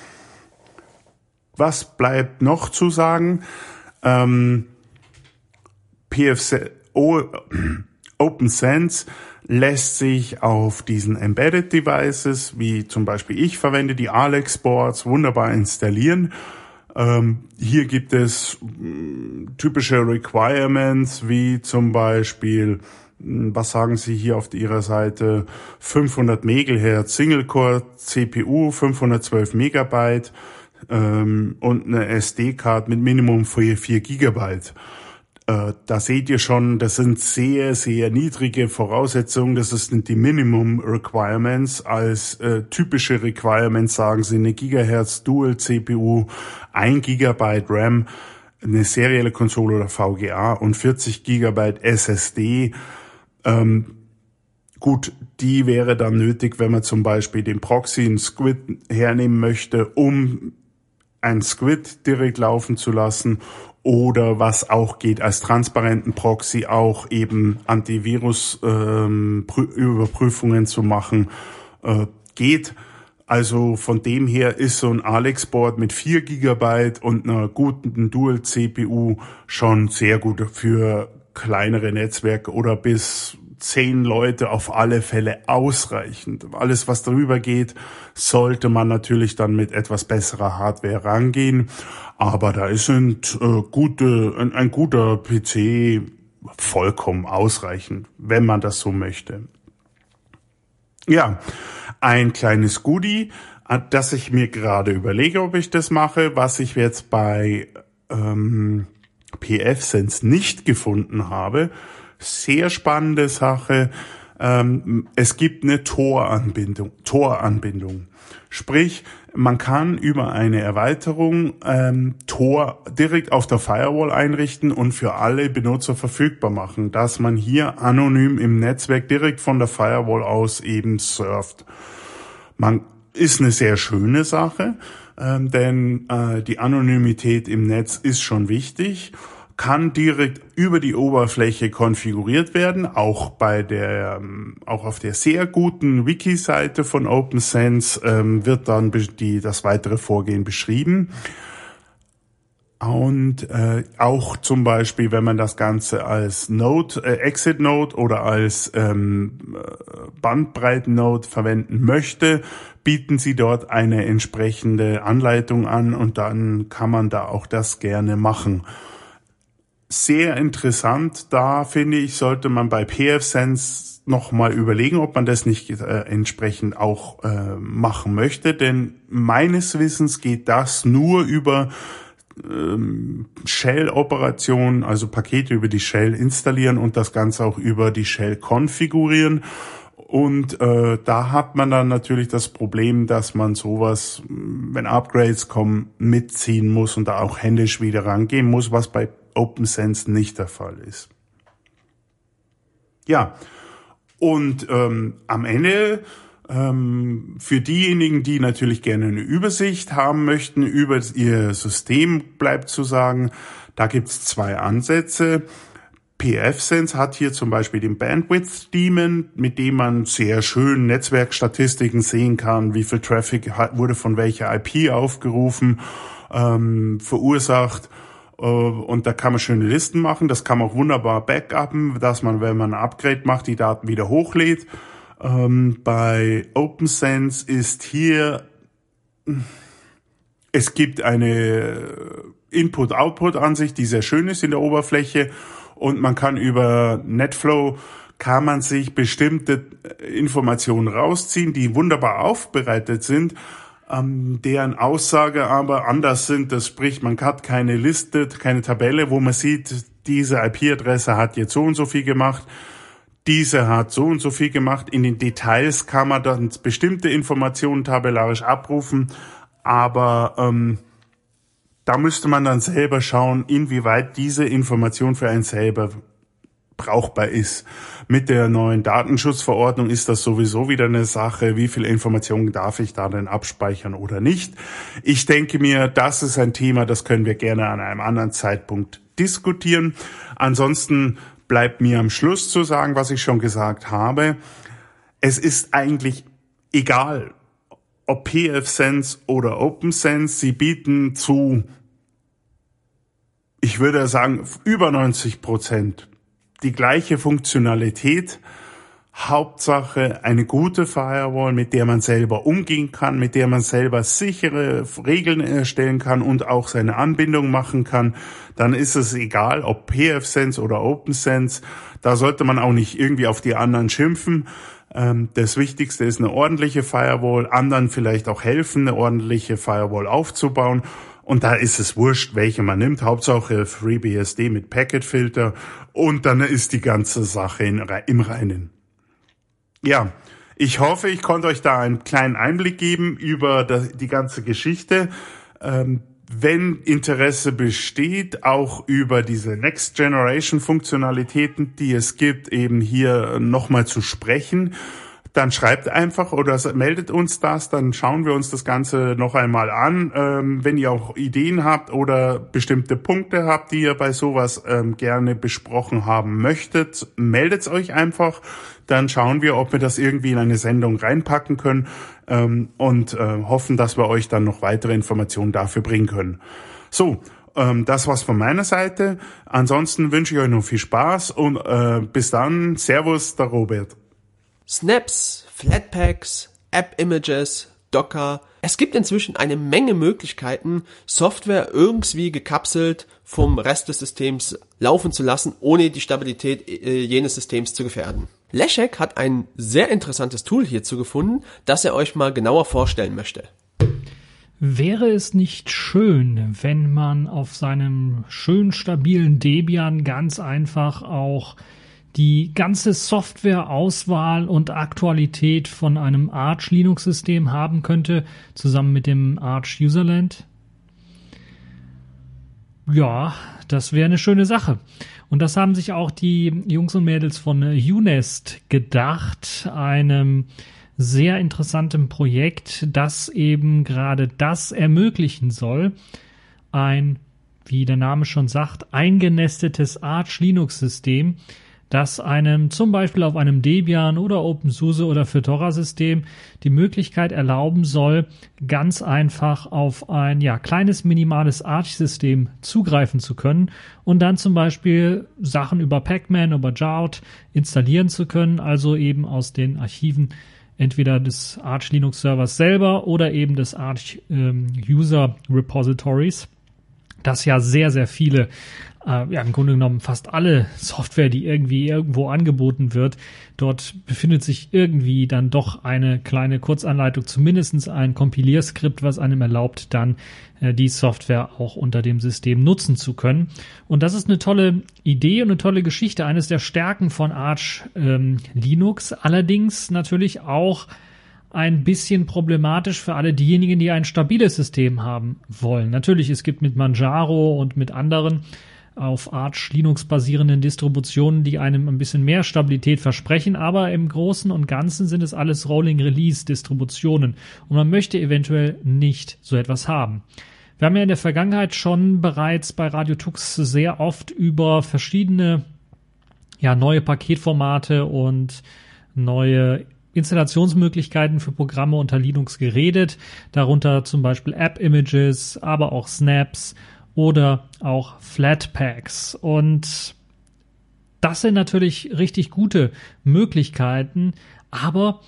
Was bleibt noch zu sagen? Ähm, P F C O, OpenSense lässt sich auf diesen Embedded Devices, wie zum Beispiel ich verwende die Alex Boards, wunderbar installieren. Ähm, hier gibt es mh, typische Requirements, wie zum Beispiel, mh, was sagen Sie hier auf Ihrer Seite, fünfhundert Megahertz Single-Core C P U, fünfhundertzwölf Megabyte ähm, und eine S D-Card mit Minimum für vier Gigabyte. Da seht ihr schon, das sind sehr, sehr niedrige Voraussetzungen. Das sind die Minimum Requirements. Als äh, typische Requirements sagen sie eine Gigahertz Dual C P U, ein Gigabyte RAM, eine serielle Konsole oder V G A und vierzig Gigabyte S S D. Ähm, gut, die wäre dann nötig, wenn man zum Beispiel den Proxy, einen Squid hernehmen möchte, um ein Squid direkt laufen zu lassen. Oder was auch geht, als transparenten Proxy auch eben Antivirus-Überprüfungen ähm, zu machen, äh, geht. Also von dem her ist so ein Alex-Board mit vier Gigabyte und einer guten Dual-C P U schon sehr gut für kleinere Netzwerke oder bis zehn Leute auf alle Fälle ausreichend. Alles, was darüber geht, sollte man natürlich dann mit etwas besserer Hardware rangehen. Aber da ist ein, äh, gute, ein, ein guter P C vollkommen ausreichend, wenn man das so möchte. Ja, ein kleines Goodie, das ich mir gerade überlege, ob ich das mache, was ich jetzt bei ähm, pfSense nicht gefunden habe. Sehr spannende Sache. Ähm, es gibt eine Tor-Anbindung. Tor-Anbindung. Sprich, man kann über eine Erweiterung ähm, Tor direkt auf der Firewall einrichten und für alle Benutzer verfügbar machen, dass man hier anonym im Netzwerk direkt von der Firewall aus eben surft. Man ist eine sehr schöne Sache, ähm, denn äh, die Anonymität im Netz ist schon wichtig. Kann direkt über die Oberfläche konfiguriert werden, auch bei der, auch auf der sehr guten Wiki-Seite von OpenSense ähm, wird dann die, das weitere Vorgehen beschrieben. Und äh, auch zum Beispiel, wenn man das Ganze als Node, äh, Exit Node oder als ähm, Bandbreiten Node verwenden möchte, bieten sie dort eine entsprechende Anleitung an und dann kann man da auch das gerne machen. Sehr interessant, da finde ich, sollte man bei pfSense nochmal überlegen, ob man das nicht äh, entsprechend auch äh, machen möchte, denn meines Wissens geht das nur über ähm, Shell-Operationen, also Pakete über die Shell installieren und das Ganze auch über die Shell konfigurieren. Und äh, da hat man dann natürlich das Problem, dass man sowas, wenn Upgrades kommen, mitziehen muss und da auch händisch wieder rangehen muss, was bei OpenSense nicht der Fall ist. Ja, und ähm, am Ende ähm, für diejenigen, die natürlich gerne eine Übersicht haben möchten über ihr System, bleibt zu sagen, da gibt's zwei Ansätze. pfSense hat hier zum Beispiel den Bandwidth Daemon, mit dem man sehr schön Netzwerkstatistiken sehen kann, wie viel Traffic hat, wurde von welcher I P aufgerufen, ähm, verursacht. Und da kann man schöne Listen machen. Das kann man auch wunderbar backuppen, dass man, wenn man ein Upgrade macht, die Daten wieder hochlädt. Ähm, bei OpenSense ist hier, es gibt eine Input-Output-Ansicht, die sehr schön ist in der Oberfläche. Und man kann über NetFlow, kann man sich bestimmte Informationen rausziehen, die wunderbar aufbereitet sind, deren Aussage aber anders sind. Das spricht, man hat keine Liste, keine Tabelle, wo man sieht, diese I P-Adresse hat jetzt so und so viel gemacht, diese hat so und so viel gemacht. In den Details kann man dann bestimmte Informationen tabellarisch abrufen, aber ähm, da müsste man dann selber schauen, inwieweit diese Information für einen selber brauchbar ist. Mit der neuen Datenschutzverordnung ist das sowieso wieder eine Sache, wie viel Informationen darf ich da denn abspeichern oder nicht. Ich denke mir, das ist ein Thema, das können wir gerne an einem anderen Zeitpunkt diskutieren. Ansonsten bleibt mir am Schluss zu sagen, was ich schon gesagt habe. Es ist eigentlich egal, ob pfSense oder OpenSense, sie bieten zu, ich würde sagen, über neunzig Prozent die gleiche Funktionalität. Hauptsache eine gute Firewall, mit der man selber umgehen kann, mit der man selber sichere Regeln erstellen kann und auch seine Anbindung machen kann. Dann ist es egal, ob pfSense oder OpenSense. Da sollte man auch nicht irgendwie auf die anderen schimpfen. Das Wichtigste ist eine ordentliche Firewall, anderen vielleicht auch helfen, eine ordentliche Firewall aufzubauen. Und da ist es wurscht, welche man nimmt. Hauptsache FreeBSD mit Packetfilter und dann ist die ganze Sache in, im Reinen. Ja, ich hoffe, ich konnte euch da einen kleinen Einblick geben über die ganze Geschichte. Ähm, wenn Interesse besteht, auch über diese Next Generation Funktionalitäten, die es gibt, eben hier nochmal zu sprechen, dann schreibt einfach oder meldet uns das, dann schauen wir uns das Ganze noch einmal an. Ähm, wenn ihr auch Ideen habt oder bestimmte Punkte habt, die ihr bei sowas ähm, gerne besprochen haben möchtet, meldet euch einfach. Dann schauen wir, ob wir das irgendwie in eine Sendung reinpacken können ähm, und äh, hoffen, dass wir euch dann noch weitere Informationen dafür bringen können. So, ähm, das war's von meiner Seite. Ansonsten wünsche ich euch noch viel Spaß und äh, bis dann. Servus, der Robert. Snaps, Flatpaks, App-Images, Docker. Es gibt inzwischen eine Menge Möglichkeiten, Software irgendwie gekapselt vom Rest des Systems laufen zu lassen, ohne die Stabilität äh, jenes Systems zu gefährden. Leszek hat ein sehr interessantes Tool hierzu gefunden, das er euch mal genauer vorstellen möchte. Wäre es nicht schön, wenn man auf seinem schön stabilen Debian ganz einfach auch die ganze Softwareauswahl und Aktualität von einem Arch Linux-System haben könnte, zusammen mit dem Arch Userland? Ja, das wäre eine schöne Sache. Und das haben sich auch die Jungs und Mädels von Unest gedacht, einem sehr interessantem Projekt, das eben gerade das ermöglichen soll. Ein, wie der Name schon sagt, eingenestetes Arch Linux-System, das einem zum Beispiel auf einem Debian oder OpenSUSE oder Fedora-System die Möglichkeit erlauben soll, ganz einfach auf ein ja kleines minimales Arch-System zugreifen zu können und dann zum Beispiel Sachen über Pacman, über Jout installieren zu können, also eben aus den Archiven entweder des Arch Linux Servers selber oder eben des Arch ähm, User Repositories. dass ja sehr, sehr viele, äh, ja im Grunde genommen fast alle Software, die irgendwie irgendwo angeboten wird, dort befindet sich irgendwie dann doch eine kleine Kurzanleitung, zumindest ein Kompilierskript, was einem erlaubt, dann äh, die Software auch unter dem System nutzen zu können. Und das ist eine tolle Idee und eine tolle Geschichte, eines der Stärken von Arch ähm, Linux, allerdings natürlich auch ein bisschen problematisch für alle diejenigen, die ein stabiles System haben wollen. Natürlich, es gibt mit Manjaro und mit anderen auf Arch Linux basierenden Distributionen, die einem ein bisschen mehr Stabilität versprechen, aber im Großen und Ganzen sind es alles Rolling-Release-Distributionen und man möchte eventuell nicht so etwas haben. Wir haben ja in der Vergangenheit schon bereits bei Radio Tux sehr oft über verschiedene, ja, neue Paketformate und neue Installationsmöglichkeiten für Programme unter Linux geredet, darunter zum Beispiel App-Images, aber auch Snaps oder auch Flatpaks. Und das sind natürlich richtig gute Möglichkeiten, aber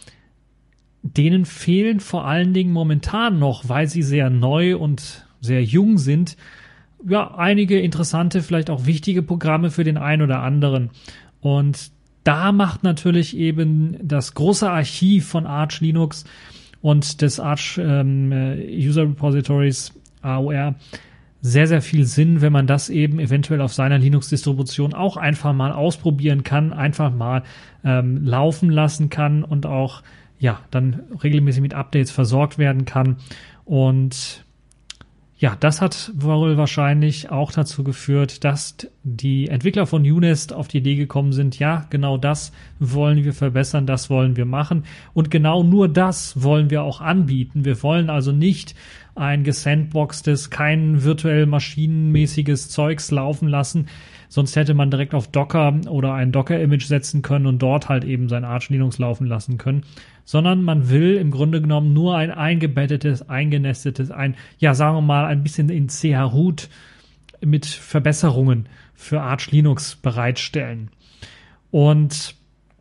denen fehlen vor allen Dingen momentan noch, weil sie sehr neu und sehr jung sind, ja, einige interessante, vielleicht auch wichtige Programme für den einen oder anderen. Und da macht natürlich eben das große Archiv von Arch Linux und des Arch ähm, User Repositories A O R sehr, sehr viel Sinn, wenn man das eben eventuell auf seiner Linux-Distribution auch einfach mal ausprobieren kann, einfach mal ähm, laufen lassen kann und auch ja dann regelmäßig mit Updates versorgt werden kann. Und ja, das hat wohl wahrscheinlich auch dazu geführt, dass die Entwickler von Unest auf die Idee gekommen sind, ja, genau das wollen wir verbessern, das wollen wir machen und genau nur das wollen wir auch anbieten. Wir wollen also nicht ein gesandboxtes, kein virtuell maschinenmäßiges Zeugs laufen lassen, sonst hätte man direkt auf Docker oder ein Docker-Image setzen können und dort halt eben sein Arch Linux laufen lassen können, sondern man will im Grunde genommen nur ein eingebettetes, eingenestetes, ein, ja, sagen wir mal, ein bisschen in C H-Root mit Verbesserungen für Arch Linux bereitstellen. Und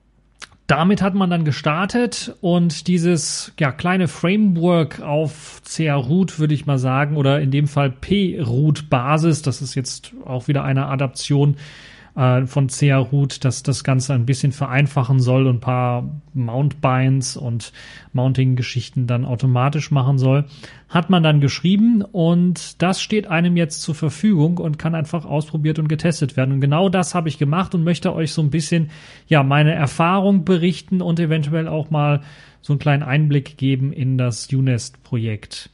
damit hat man dann gestartet und dieses, ja, kleine Framework auf C H-Root, würde ich mal sagen, oder in dem Fall P-Root-Basis, das ist jetzt auch wieder eine Adaption äh, von C H-Root, dass das Ganze ein bisschen vereinfachen soll und ein paar Mountbinds und Mounting-Geschichten dann automatisch machen soll, hat man dann geschrieben und das steht einem jetzt zur Verfügung und kann einfach ausprobiert und getestet werden. Und genau das habe ich gemacht und möchte euch so ein bisschen, ja, meine Erfahrung berichten und eventuell auch mal so einen kleinen Einblick geben in das Unest-Projekt.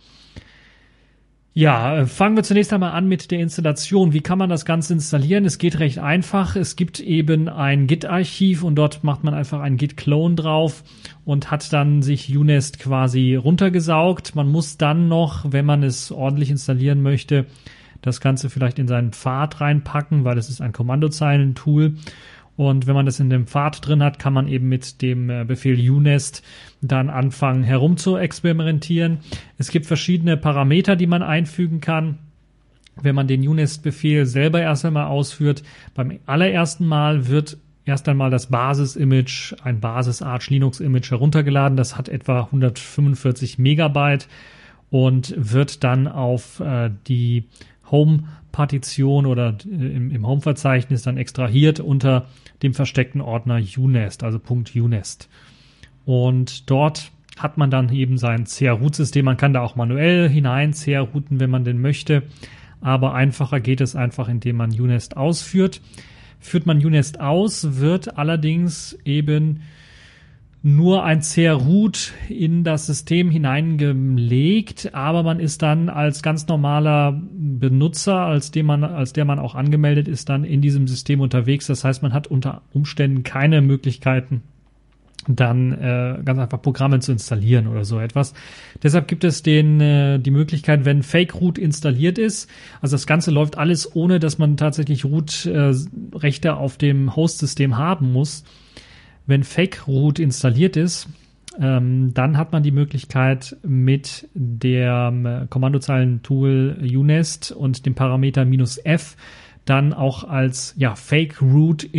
Ja, fangen wir zunächst einmal an mit der Installation. Wie kann man das Ganze installieren? Es geht recht einfach. Es gibt eben ein Git-Archiv und dort macht man einfach einen Git-Clone drauf und hat dann sich Unest quasi runtergesaugt. Man muss dann noch, wenn man es ordentlich installieren möchte, das Ganze vielleicht in seinen Pfad reinpacken, weil es ist ein Kommandozeilen-Tool. Und wenn man das in dem Pfad drin hat, kann man eben mit dem Befehl Unest dann anfangen herum zu experimentieren. Es gibt verschiedene Parameter, die man einfügen kann, wenn man den Unest-Befehl selber erst einmal ausführt. Beim allerersten Mal wird erst einmal das Basis-Image, ein Basis-Arch-Linux-Image heruntergeladen. Das hat etwa hundertfünfundvierzig Megabyte und wird dann auf äh, die Home-Partition oder im, im Home-Verzeichnis dann extrahiert unter dem versteckten Ordner Unest, also .unest. Und dort hat man dann eben sein C H-Root-System. Man kann da auch manuell hinein C H-Rooten, wenn man denn möchte. Aber einfacher geht es einfach, indem man Unest ausführt. Führt man Unest aus, wird allerdings eben nur ein C H-Root in das System hineingelegt, aber man ist dann als ganz normaler Benutzer, als dem man, als der man auch angemeldet ist, dann in diesem System unterwegs. Das heißt, man hat unter Umständen keine Möglichkeiten, dann äh, ganz einfach Programme zu installieren oder so etwas. Deshalb gibt es den äh, die Möglichkeit, wenn Fake-Root installiert ist, also das Ganze läuft alles, ohne dass man tatsächlich Root-Rechte äh, auf dem Host-System haben muss. Wenn Fake-Root installiert ist, ähm, dann hat man die Möglichkeit mit dem äh, Kommandozeilen-Tool Unest und dem Parameter -f dann auch als ja, Fake-Root in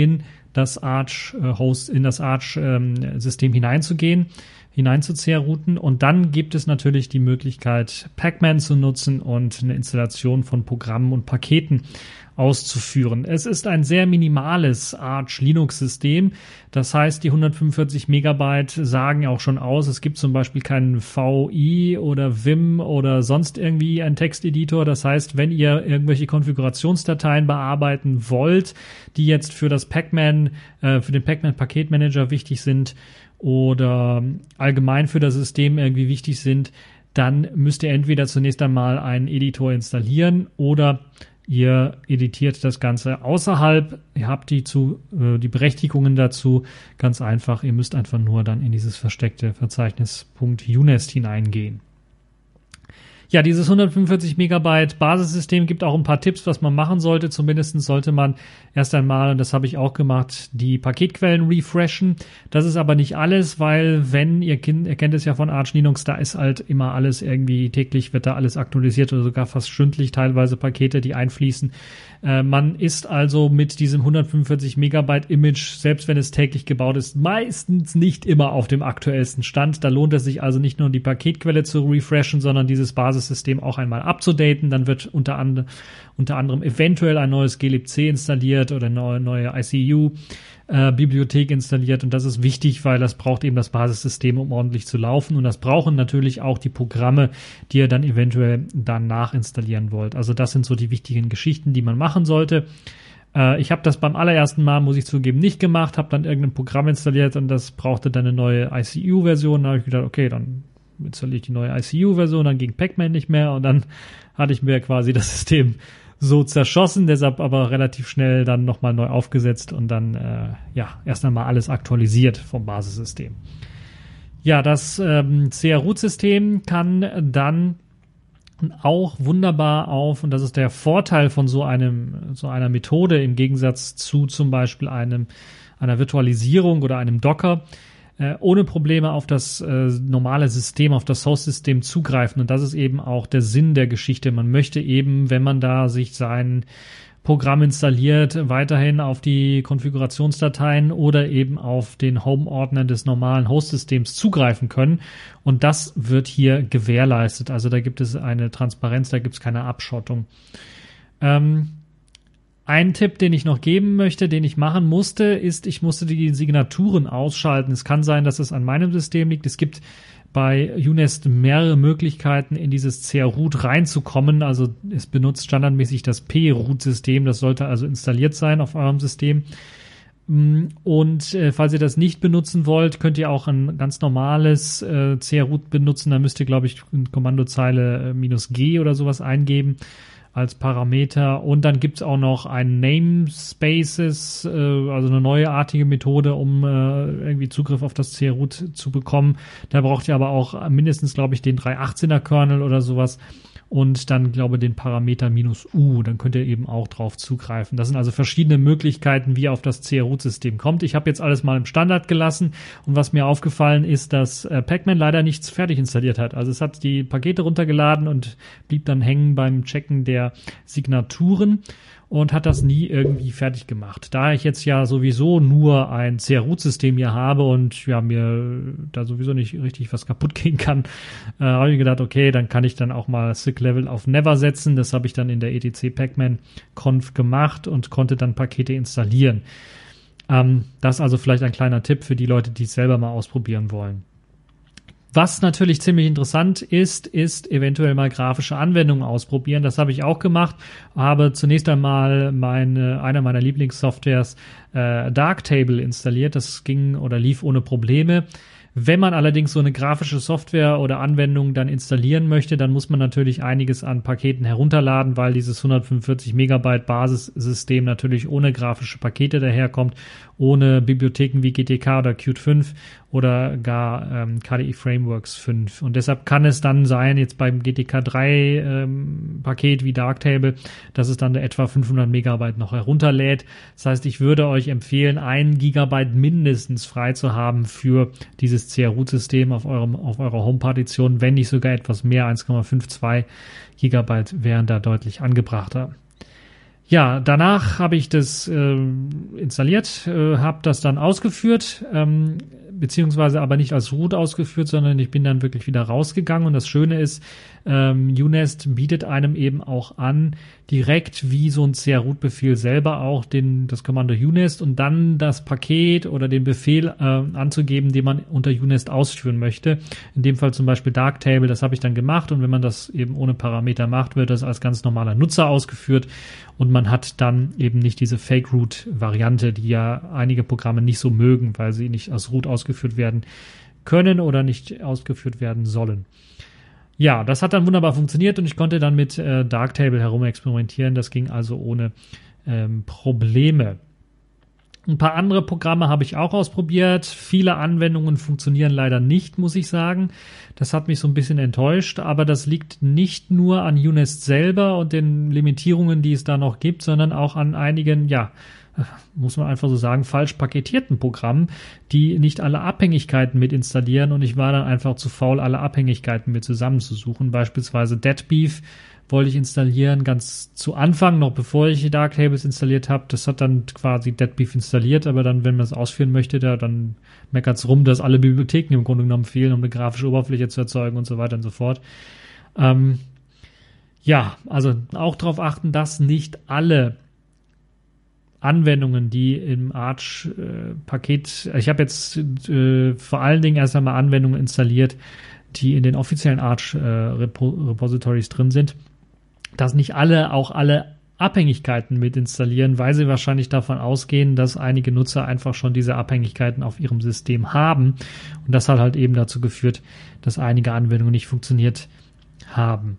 das Arch äh, Host, in das Arch ähm, System hineinzugehen, hinein zu zerrouten. Und dann gibt es natürlich die Möglichkeit, Pacman zu nutzen und eine Installation von Programmen und Paketen auszuführen. Es ist ein sehr minimales Arch Linux-System. Das heißt, die hundertfünfundvierzig Megabyte sagen auch schon aus. Es gibt zum Beispiel keinen V I oder Vim oder sonst irgendwie einen Texteditor. Das heißt, wenn ihr irgendwelche Konfigurationsdateien bearbeiten wollt, die jetzt für das Pacman, äh, für den Pacman Paketmanager wichtig sind oder allgemein für das System irgendwie wichtig sind, dann müsst ihr entweder zunächst einmal einen Editor installieren oder ihr editiert das Ganze außerhalb. Ihr habt die zu äh, die Berechtigungen dazu. Ganz einfach, ihr müsst einfach nur dann in dieses versteckte Verzeichnis .unest hineingehen. Ja, dieses hundertfünfundvierzig Megabyte Basissystem gibt auch ein paar Tipps, was man machen sollte. Zumindest sollte man erst einmal, und das habe ich auch gemacht, die Paketquellen refreshen. Das ist aber nicht alles, weil wenn, ihr, kind, ihr kennt es ja von Arch Linux, da ist halt immer alles irgendwie täglich, wird da alles aktualisiert oder sogar fast stündlich teilweise Pakete, die einfließen. Äh, man ist also mit diesem hundertfünfundvierzig Megabyte Image, selbst wenn es täglich gebaut ist, meistens nicht immer auf dem aktuellsten Stand. Da lohnt es sich also nicht nur die Paketquelle zu refreshen, sondern dieses Basissystem auch einmal abzudaten. Dann wird unter, and- unter anderem eventuell ein neues glibc installiert oder eine neue, neue I C U äh, Bibliothek installiert. Und das ist wichtig, weil das braucht eben das Basissystem, um ordentlich zu laufen. Und das brauchen natürlich auch die Programme, die ihr dann eventuell danach installieren wollt. Also das sind so die wichtigen Geschichten, die man machen sollte. Äh, ich habe das beim allerersten Mal, muss ich zugeben, nicht gemacht, habe dann irgendein Programm installiert und das brauchte dann eine neue I C U-Version. Da habe ich gedacht, okay, dann installiere ich die neue I C U-Version, dann ging Pacman nicht mehr und dann hatte ich mir quasi das System so zerschossen, deshalb aber relativ schnell dann nochmal neu aufgesetzt und dann äh, ja erst einmal alles aktualisiert vom Basissystem. Ja, das ähm, C R-Root-System kann dann auch wunderbar auf, und das ist der Vorteil von so einem so einer Methode im Gegensatz zu zum Beispiel einem einer Virtualisierung oder einem Docker, äh, ohne Probleme auf das äh, normale System, auf das Host-System zugreifen. Und das ist eben auch der Sinn der Geschichte. Man möchte eben, wenn man da sich sein Programm installiert, weiterhin auf die Konfigurationsdateien oder eben auf den Home-Ordner des normalen Host-Systems zugreifen können. Und das wird hier gewährleistet. Also da gibt es eine Transparenz, da gibt es keine Abschottung. Ähm, Ein Tipp, den ich noch geben möchte, den ich machen musste, ist, ich musste die Signaturen ausschalten. Es kann sein, dass es an meinem System liegt. Es gibt bei Unest mehrere Möglichkeiten, in dieses C R-Root reinzukommen. Also es benutzt standardmäßig das P-Root-System. Das sollte also installiert sein auf eurem System. Und äh, falls ihr das nicht benutzen wollt, könnt ihr auch ein ganz normales äh, C R-Root benutzen. Da müsst ihr, glaube ich, in Kommandozeile äh, minus G oder sowas eingeben als Parameter. Und dann gibt's auch noch ein Namespaces, äh, also eine neuartige Methode, um äh, irgendwie Zugriff auf das C R-Root zu bekommen. Da braucht ihr aber auch mindestens, glaube ich, den drei achtzehner Kernel oder sowas. Und dann, glaube ich, den Parameter minus U. Dann könnt ihr eben auch drauf zugreifen. Das sind also verschiedene Möglichkeiten, wie ihr auf das C R-Root-System kommt. Ich habe jetzt alles mal im Standard gelassen. Und was mir aufgefallen ist, dass äh, Pacman leider nichts fertig installiert hat. Also es hat die Pakete runtergeladen und blieb dann hängen beim Checken der Signaturen und hat das nie irgendwie fertig gemacht. Da ich jetzt ja sowieso nur ein C R-Root-System hier habe und ja mir da sowieso nicht richtig was kaputt gehen kann, äh, habe ich gedacht, okay, dann kann ich dann auch mal Sig-Level auf Never setzen. Das habe ich dann in der E T C Pacman Conf gemacht und konnte dann Pakete installieren. Ähm, das ist also vielleicht ein kleiner Tipp für die Leute, die es selber mal ausprobieren wollen. Was natürlich ziemlich interessant ist, ist eventuell mal grafische Anwendungen ausprobieren. Das habe ich auch gemacht. Habe zunächst einmal meine, einer meiner Lieblingssoftwares äh, Darktable installiert. Das ging oder lief ohne Probleme. Wenn man allerdings so eine grafische Software oder Anwendung dann installieren möchte, dann muss man natürlich einiges an Paketen herunterladen, weil dieses hundertfünfundvierzig Megabyte Basissystem natürlich ohne grafische Pakete daherkommt, ohne Bibliotheken wie G T K oder Qt fünf oder gar ähm, K D E Frameworks fünf. Und deshalb kann es dann sein, jetzt beim G T K drei ähm, Paket wie Darktable, dass es dann etwa fünfhundert Megabyte noch herunterlädt. Das heißt, ich würde euch empfehlen, ein Gigabyte mindestens frei zu haben für dieses C R-Root-System auf eurem, auf eurer Home-Partition, wenn nicht sogar etwas mehr, eins Komma fünfundzwanzig Gigabyte wären da deutlich angebrachter. Ja, danach habe ich das äh, installiert, äh, habe das dann ausgeführt, ähm, beziehungsweise aber nicht als Root ausgeführt, sondern ich bin dann wirklich wieder rausgegangen. Und das Schöne ist, ähm, Unest bietet einem eben auch an, direkt wie so ein C R-Root-Befehl selber auch den, das Kommando Unest und dann das Paket oder den Befehl äh, anzugeben, den man unter Unest ausführen möchte. In dem Fall zum Beispiel Darktable, das habe ich dann gemacht. Und wenn man das eben ohne Parameter macht, wird das als ganz normaler Nutzer ausgeführt. Und man hat dann eben nicht diese Fake-Root-Variante, die ja einige Programme nicht so mögen, weil sie nicht als Root ausgeführt werden können oder nicht ausgeführt werden sollen. Ja, das hat dann wunderbar funktioniert und ich konnte dann mit äh, Darktable herumexperimentieren. Das ging also ohne ähm, Probleme. Ein paar andere Programme habe ich auch ausprobiert. Viele Anwendungen funktionieren leider nicht, muss ich sagen. Das hat mich so ein bisschen enttäuscht, aber das liegt nicht nur an Unest selber und den Limitierungen, die es da noch gibt, sondern auch an einigen, ja, muss man einfach so sagen, falsch paketierten Programmen, die nicht alle Abhängigkeiten mit installieren und ich war dann einfach zu faul, alle Abhängigkeiten mit zusammenzusuchen. Beispielsweise Deadbeef wollte ich installieren, ganz zu Anfang, noch bevor ich Darktables installiert habe. Das hat dann quasi Deadbeef installiert, aber dann, wenn man es ausführen möchte, da, dann meckert es rum, dass alle Bibliotheken im Grunde genommen fehlen, um eine grafische Oberfläche zu erzeugen und so weiter und so fort. Ähm, ja, also auch darauf achten, dass nicht alle Anwendungen, die im Arch-Paket, äh, ich habe jetzt äh, vor allen Dingen erst einmal Anwendungen installiert, die in den offiziellen Arch-Repositories äh, drin sind, dass nicht alle auch alle Abhängigkeiten mit installieren, weil sie wahrscheinlich davon ausgehen, dass einige Nutzer einfach schon diese Abhängigkeiten auf ihrem System haben. Und das hat halt eben dazu geführt, dass einige Anwendungen nicht funktioniert haben.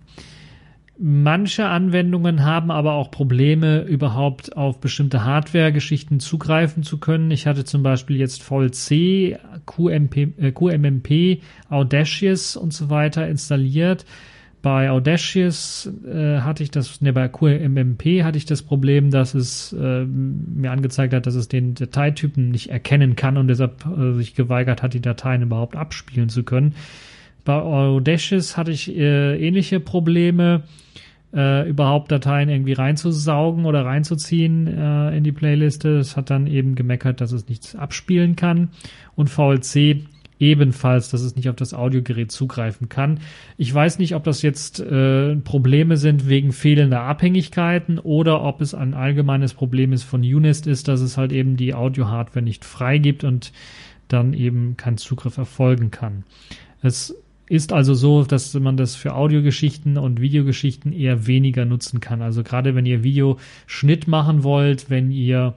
Manche Anwendungen haben aber auch Probleme, überhaupt auf bestimmte Hardware-Geschichten zugreifen zu können. Ich hatte zum Beispiel jetzt V L C, Q M P, äh, Q M M P, Audacious und so weiter installiert. Bei Audacious äh, hatte ich das, ne, bei Q M M P hatte ich das Problem, dass es äh, mir angezeigt hat, dass es den Dateitypen nicht erkennen kann und deshalb äh, sich geweigert hat, die Dateien überhaupt abspielen zu können. Bei Audacious hatte ich äh, ähnliche Probleme, äh, überhaupt Dateien irgendwie reinzusaugen oder reinzuziehen äh, in die Playliste. Es hat dann eben gemeckert, dass es nichts abspielen kann. Und V L C ebenfalls, dass es nicht auf das Audiogerät zugreifen kann. Ich weiß nicht, ob das jetzt äh, Probleme sind wegen fehlender Abhängigkeiten oder ob es ein allgemeines Problem ist von Unest ist, dass es halt eben die Audio-Hardware nicht freigibt und dann eben kein Zugriff erfolgen kann. Es ist also so, dass man das für Audiogeschichten und Videogeschichten eher weniger nutzen kann. Also gerade wenn ihr Videoschnitt machen wollt, wenn ihr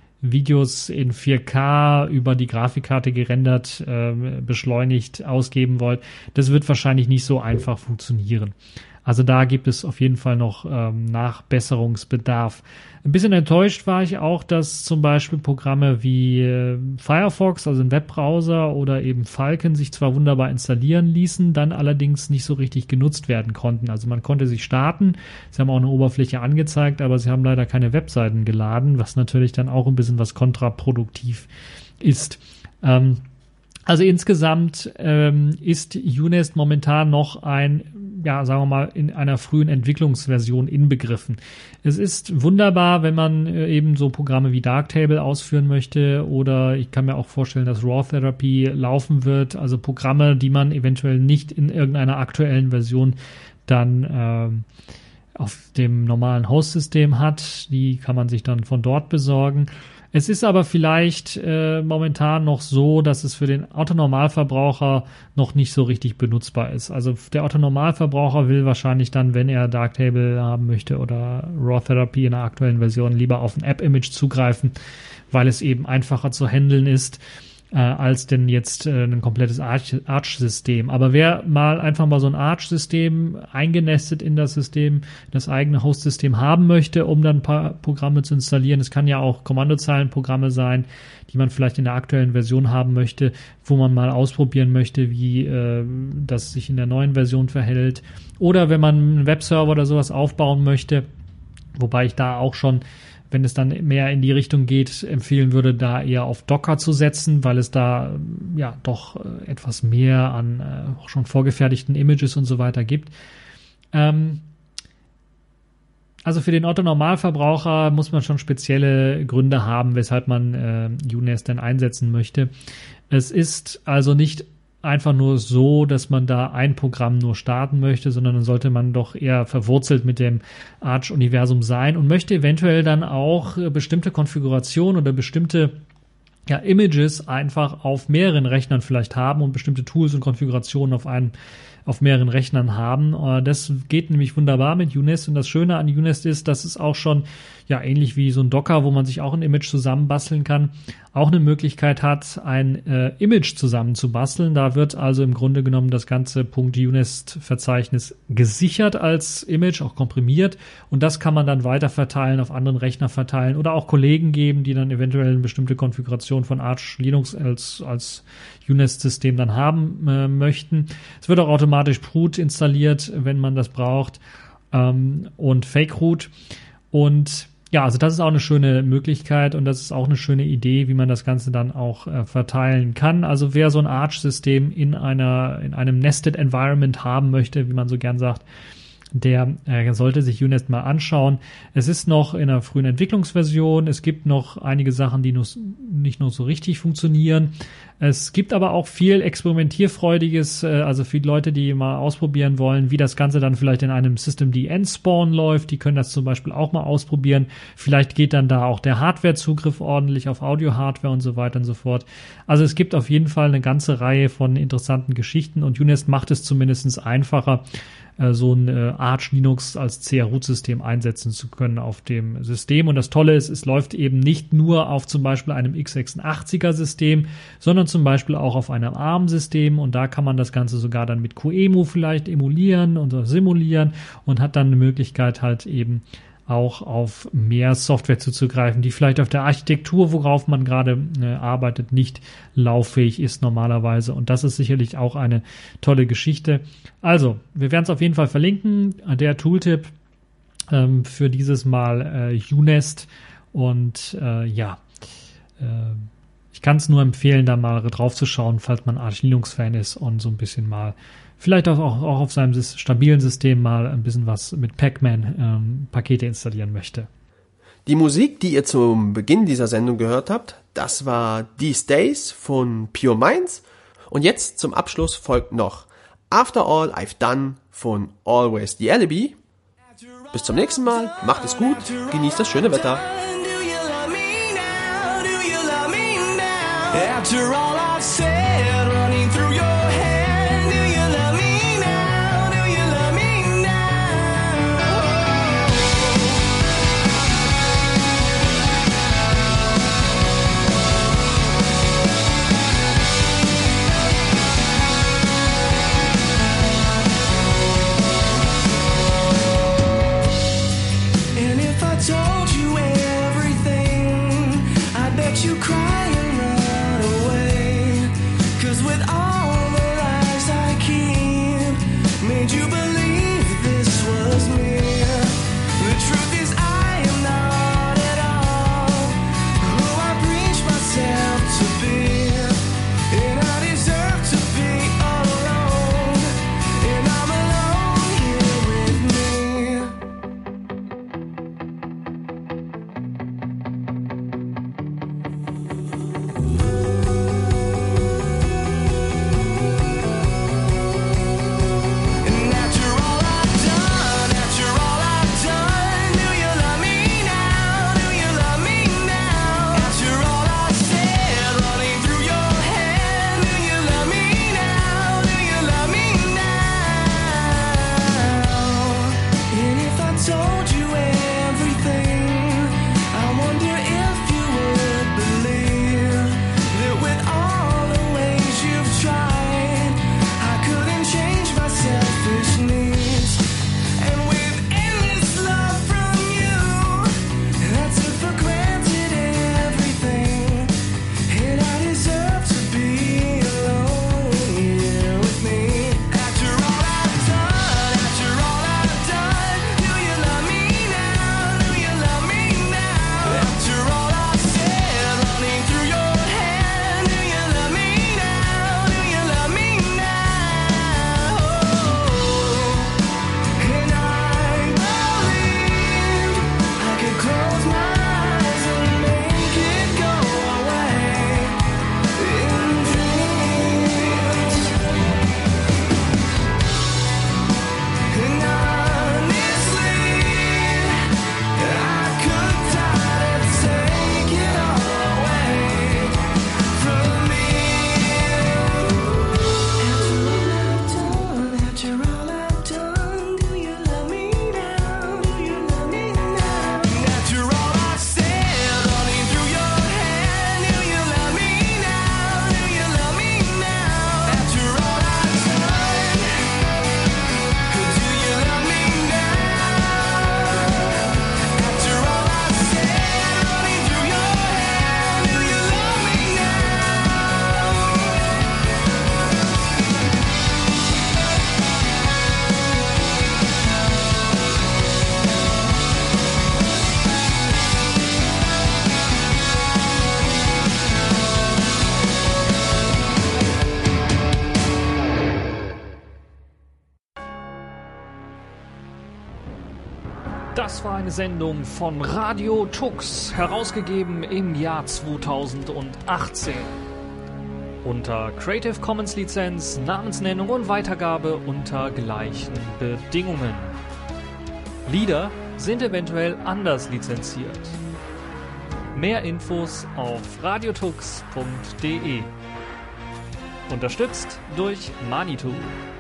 Videos in vier K über die Grafikkarte gerendert, äh, beschleunigt ausgeben wollt, das wird wahrscheinlich nicht so einfach funktionieren. Also da gibt es auf jeden Fall noch ähm, Nachbesserungsbedarf. Ein bisschen enttäuscht war ich auch, dass zum Beispiel Programme wie äh, Firefox, also ein Webbrowser oder eben Falcon sich zwar wunderbar installieren ließen, dann allerdings nicht so richtig genutzt werden konnten. Also man konnte sich starten, sie haben auch eine Oberfläche angezeigt, aber sie haben leider keine Webseiten geladen, was natürlich dann auch ein bisschen was kontraproduktiv ist. Ähm, also insgesamt ähm, ist Unest momentan noch ein, ja, sagen wir mal, in einer frühen Entwicklungsversion inbegriffen. Es ist wunderbar, wenn man äh, eben so Programme wie Darktable ausführen möchte oder ich kann mir auch vorstellen, dass Raw Therapy laufen wird, also Programme, die man eventuell nicht in irgendeiner aktuellen Version dann ähm, auf dem normalen Host-System hat. Die kann man sich dann von dort besorgen. Es ist aber vielleicht äh, momentan noch so, dass es für den Otto-Normalverbraucher noch nicht so richtig benutzbar ist. Also der Otto-Normalverbraucher will wahrscheinlich dann, wenn er Darktable haben möchte oder Raw Therapy in der aktuellen Version, lieber auf ein App-Image zugreifen, weil es eben einfacher zu handeln ist, äh, als denn jetzt äh, ein komplettes Arch- Arch-System. Aber wer mal einfach mal so ein Arch-System eingenestet in das System, das eigene Host-System haben möchte, um dann ein paar Programme zu installieren, es kann ja auch Kommandozeilenprogramme sein, die man vielleicht in der aktuellen Version haben möchte, wo man mal ausprobieren möchte, wie äh, das sich in der neuen Version verhält. Oder wenn man einen Webserver oder sowas aufbauen möchte, wobei ich da auch schon, wenn es dann mehr in die Richtung geht, empfehlen würde, da eher auf Docker zu setzen, weil es da ja doch äh, etwas mehr an äh, auch schon vorgefertigten Images und so weiter gibt. Ähm, Also für den Otto-Normalverbraucher muss man schon spezielle Gründe haben, weshalb man äh, UNest denn einsetzen möchte. Es ist also nicht einfach nur so, dass man da ein Programm nur starten möchte, sondern dann sollte man doch eher verwurzelt mit dem Arch-Universum sein und möchte eventuell dann auch äh, bestimmte Konfigurationen oder bestimmte ja, Images einfach auf mehreren Rechnern vielleicht haben und bestimmte Tools und Konfigurationen auf einem auf mehreren Rechnern haben. Das geht nämlich wunderbar mit UNest und das Schöne an UNest ist, dass es auch schon, ja, ähnlich wie so ein Docker, wo man sich auch ein Image zusammenbasteln kann, auch eine Möglichkeit hat, ein äh, Image zusammenzubasteln. Da wird also im Grunde genommen das ganze .unest-Verzeichnis gesichert als Image, auch komprimiert und das kann man dann weiter verteilen, auf anderen Rechner verteilen oder auch Kollegen geben, die dann eventuell eine bestimmte Konfiguration von Arch Linux als, als UNest-System dann haben äh, möchten. Es wird auch automatisch Prut installiert, wenn man das braucht, ähm, und Fake-Root. Und ja, also das ist auch eine schöne Möglichkeit und das ist auch eine schöne Idee, wie man das Ganze dann auch äh, verteilen kann. Also wer so ein Arch-System in einer in einem Nested Environment haben möchte, wie man so gern sagt, der äh, sollte sich UNest mal anschauen. Es ist noch in einer frühen Entwicklungsversion. Es gibt noch einige Sachen, die noch, nicht noch so richtig funktionieren. Es gibt aber auch viel Experimentierfreudiges, äh, also viele Leute, die mal ausprobieren wollen, wie das Ganze dann vielleicht in einem Systemd-Spawn läuft. Die können das zum Beispiel auch mal ausprobieren. Vielleicht geht dann da auch der Hardwarezugriff ordentlich auf Audio-Hardware und so weiter und so fort. Also es gibt auf jeden Fall eine ganze Reihe von interessanten Geschichten und UNest macht es zumindest einfacher, so ein äh, Arch Linux als C R-Root-System einsetzen zu können auf dem System. Und das Tolle ist, es läuft eben nicht nur auf zum Beispiel einem x sechsundachtziger-System, sondern zum Beispiel auch auf einem ARM-System. Und da kann man das Ganze sogar dann mit Q E M U vielleicht emulieren und simulieren und hat dann eine Möglichkeit halt eben auch auf mehr Software zuzugreifen, die vielleicht auf der Architektur, worauf man gerade äh, arbeitet, nicht lauffähig ist normalerweise. Und das ist sicherlich auch eine tolle Geschichte. Also, wir werden es auf jeden Fall verlinken. Der Tooltip ähm, für dieses Mal äh, UNest. Und äh, ja, äh, ich kann es nur empfehlen, da mal drauf zu schauen, falls man Arch Linux-Fan ist und so ein bisschen mal vielleicht auch, auch auf seinem stabilen System mal ein bisschen was mit Pacman ähm, Pakete installieren möchte. Die Musik, die ihr zum Beginn dieser Sendung gehört habt, das war These Days von Pure Minds. Und jetzt zum Abschluss folgt noch After All I've Done von Always the Alibi. Bis zum nächsten Mal, macht es gut, genießt das schöne Wetter. After all I've said, running through your head, do you love me now? Do you love me now? And if I told you everything, I bet you cry and run away. Das war eine Sendung von Radio Tux, herausgegeben im Jahr zweitausendachtzehn. Unter Creative Commons Lizenz, Namensnennung und Weitergabe unter gleichen Bedingungen. Lieder sind eventuell anders lizenziert. Mehr Infos auf radiotux punkt de. Unterstützt durch Manitou.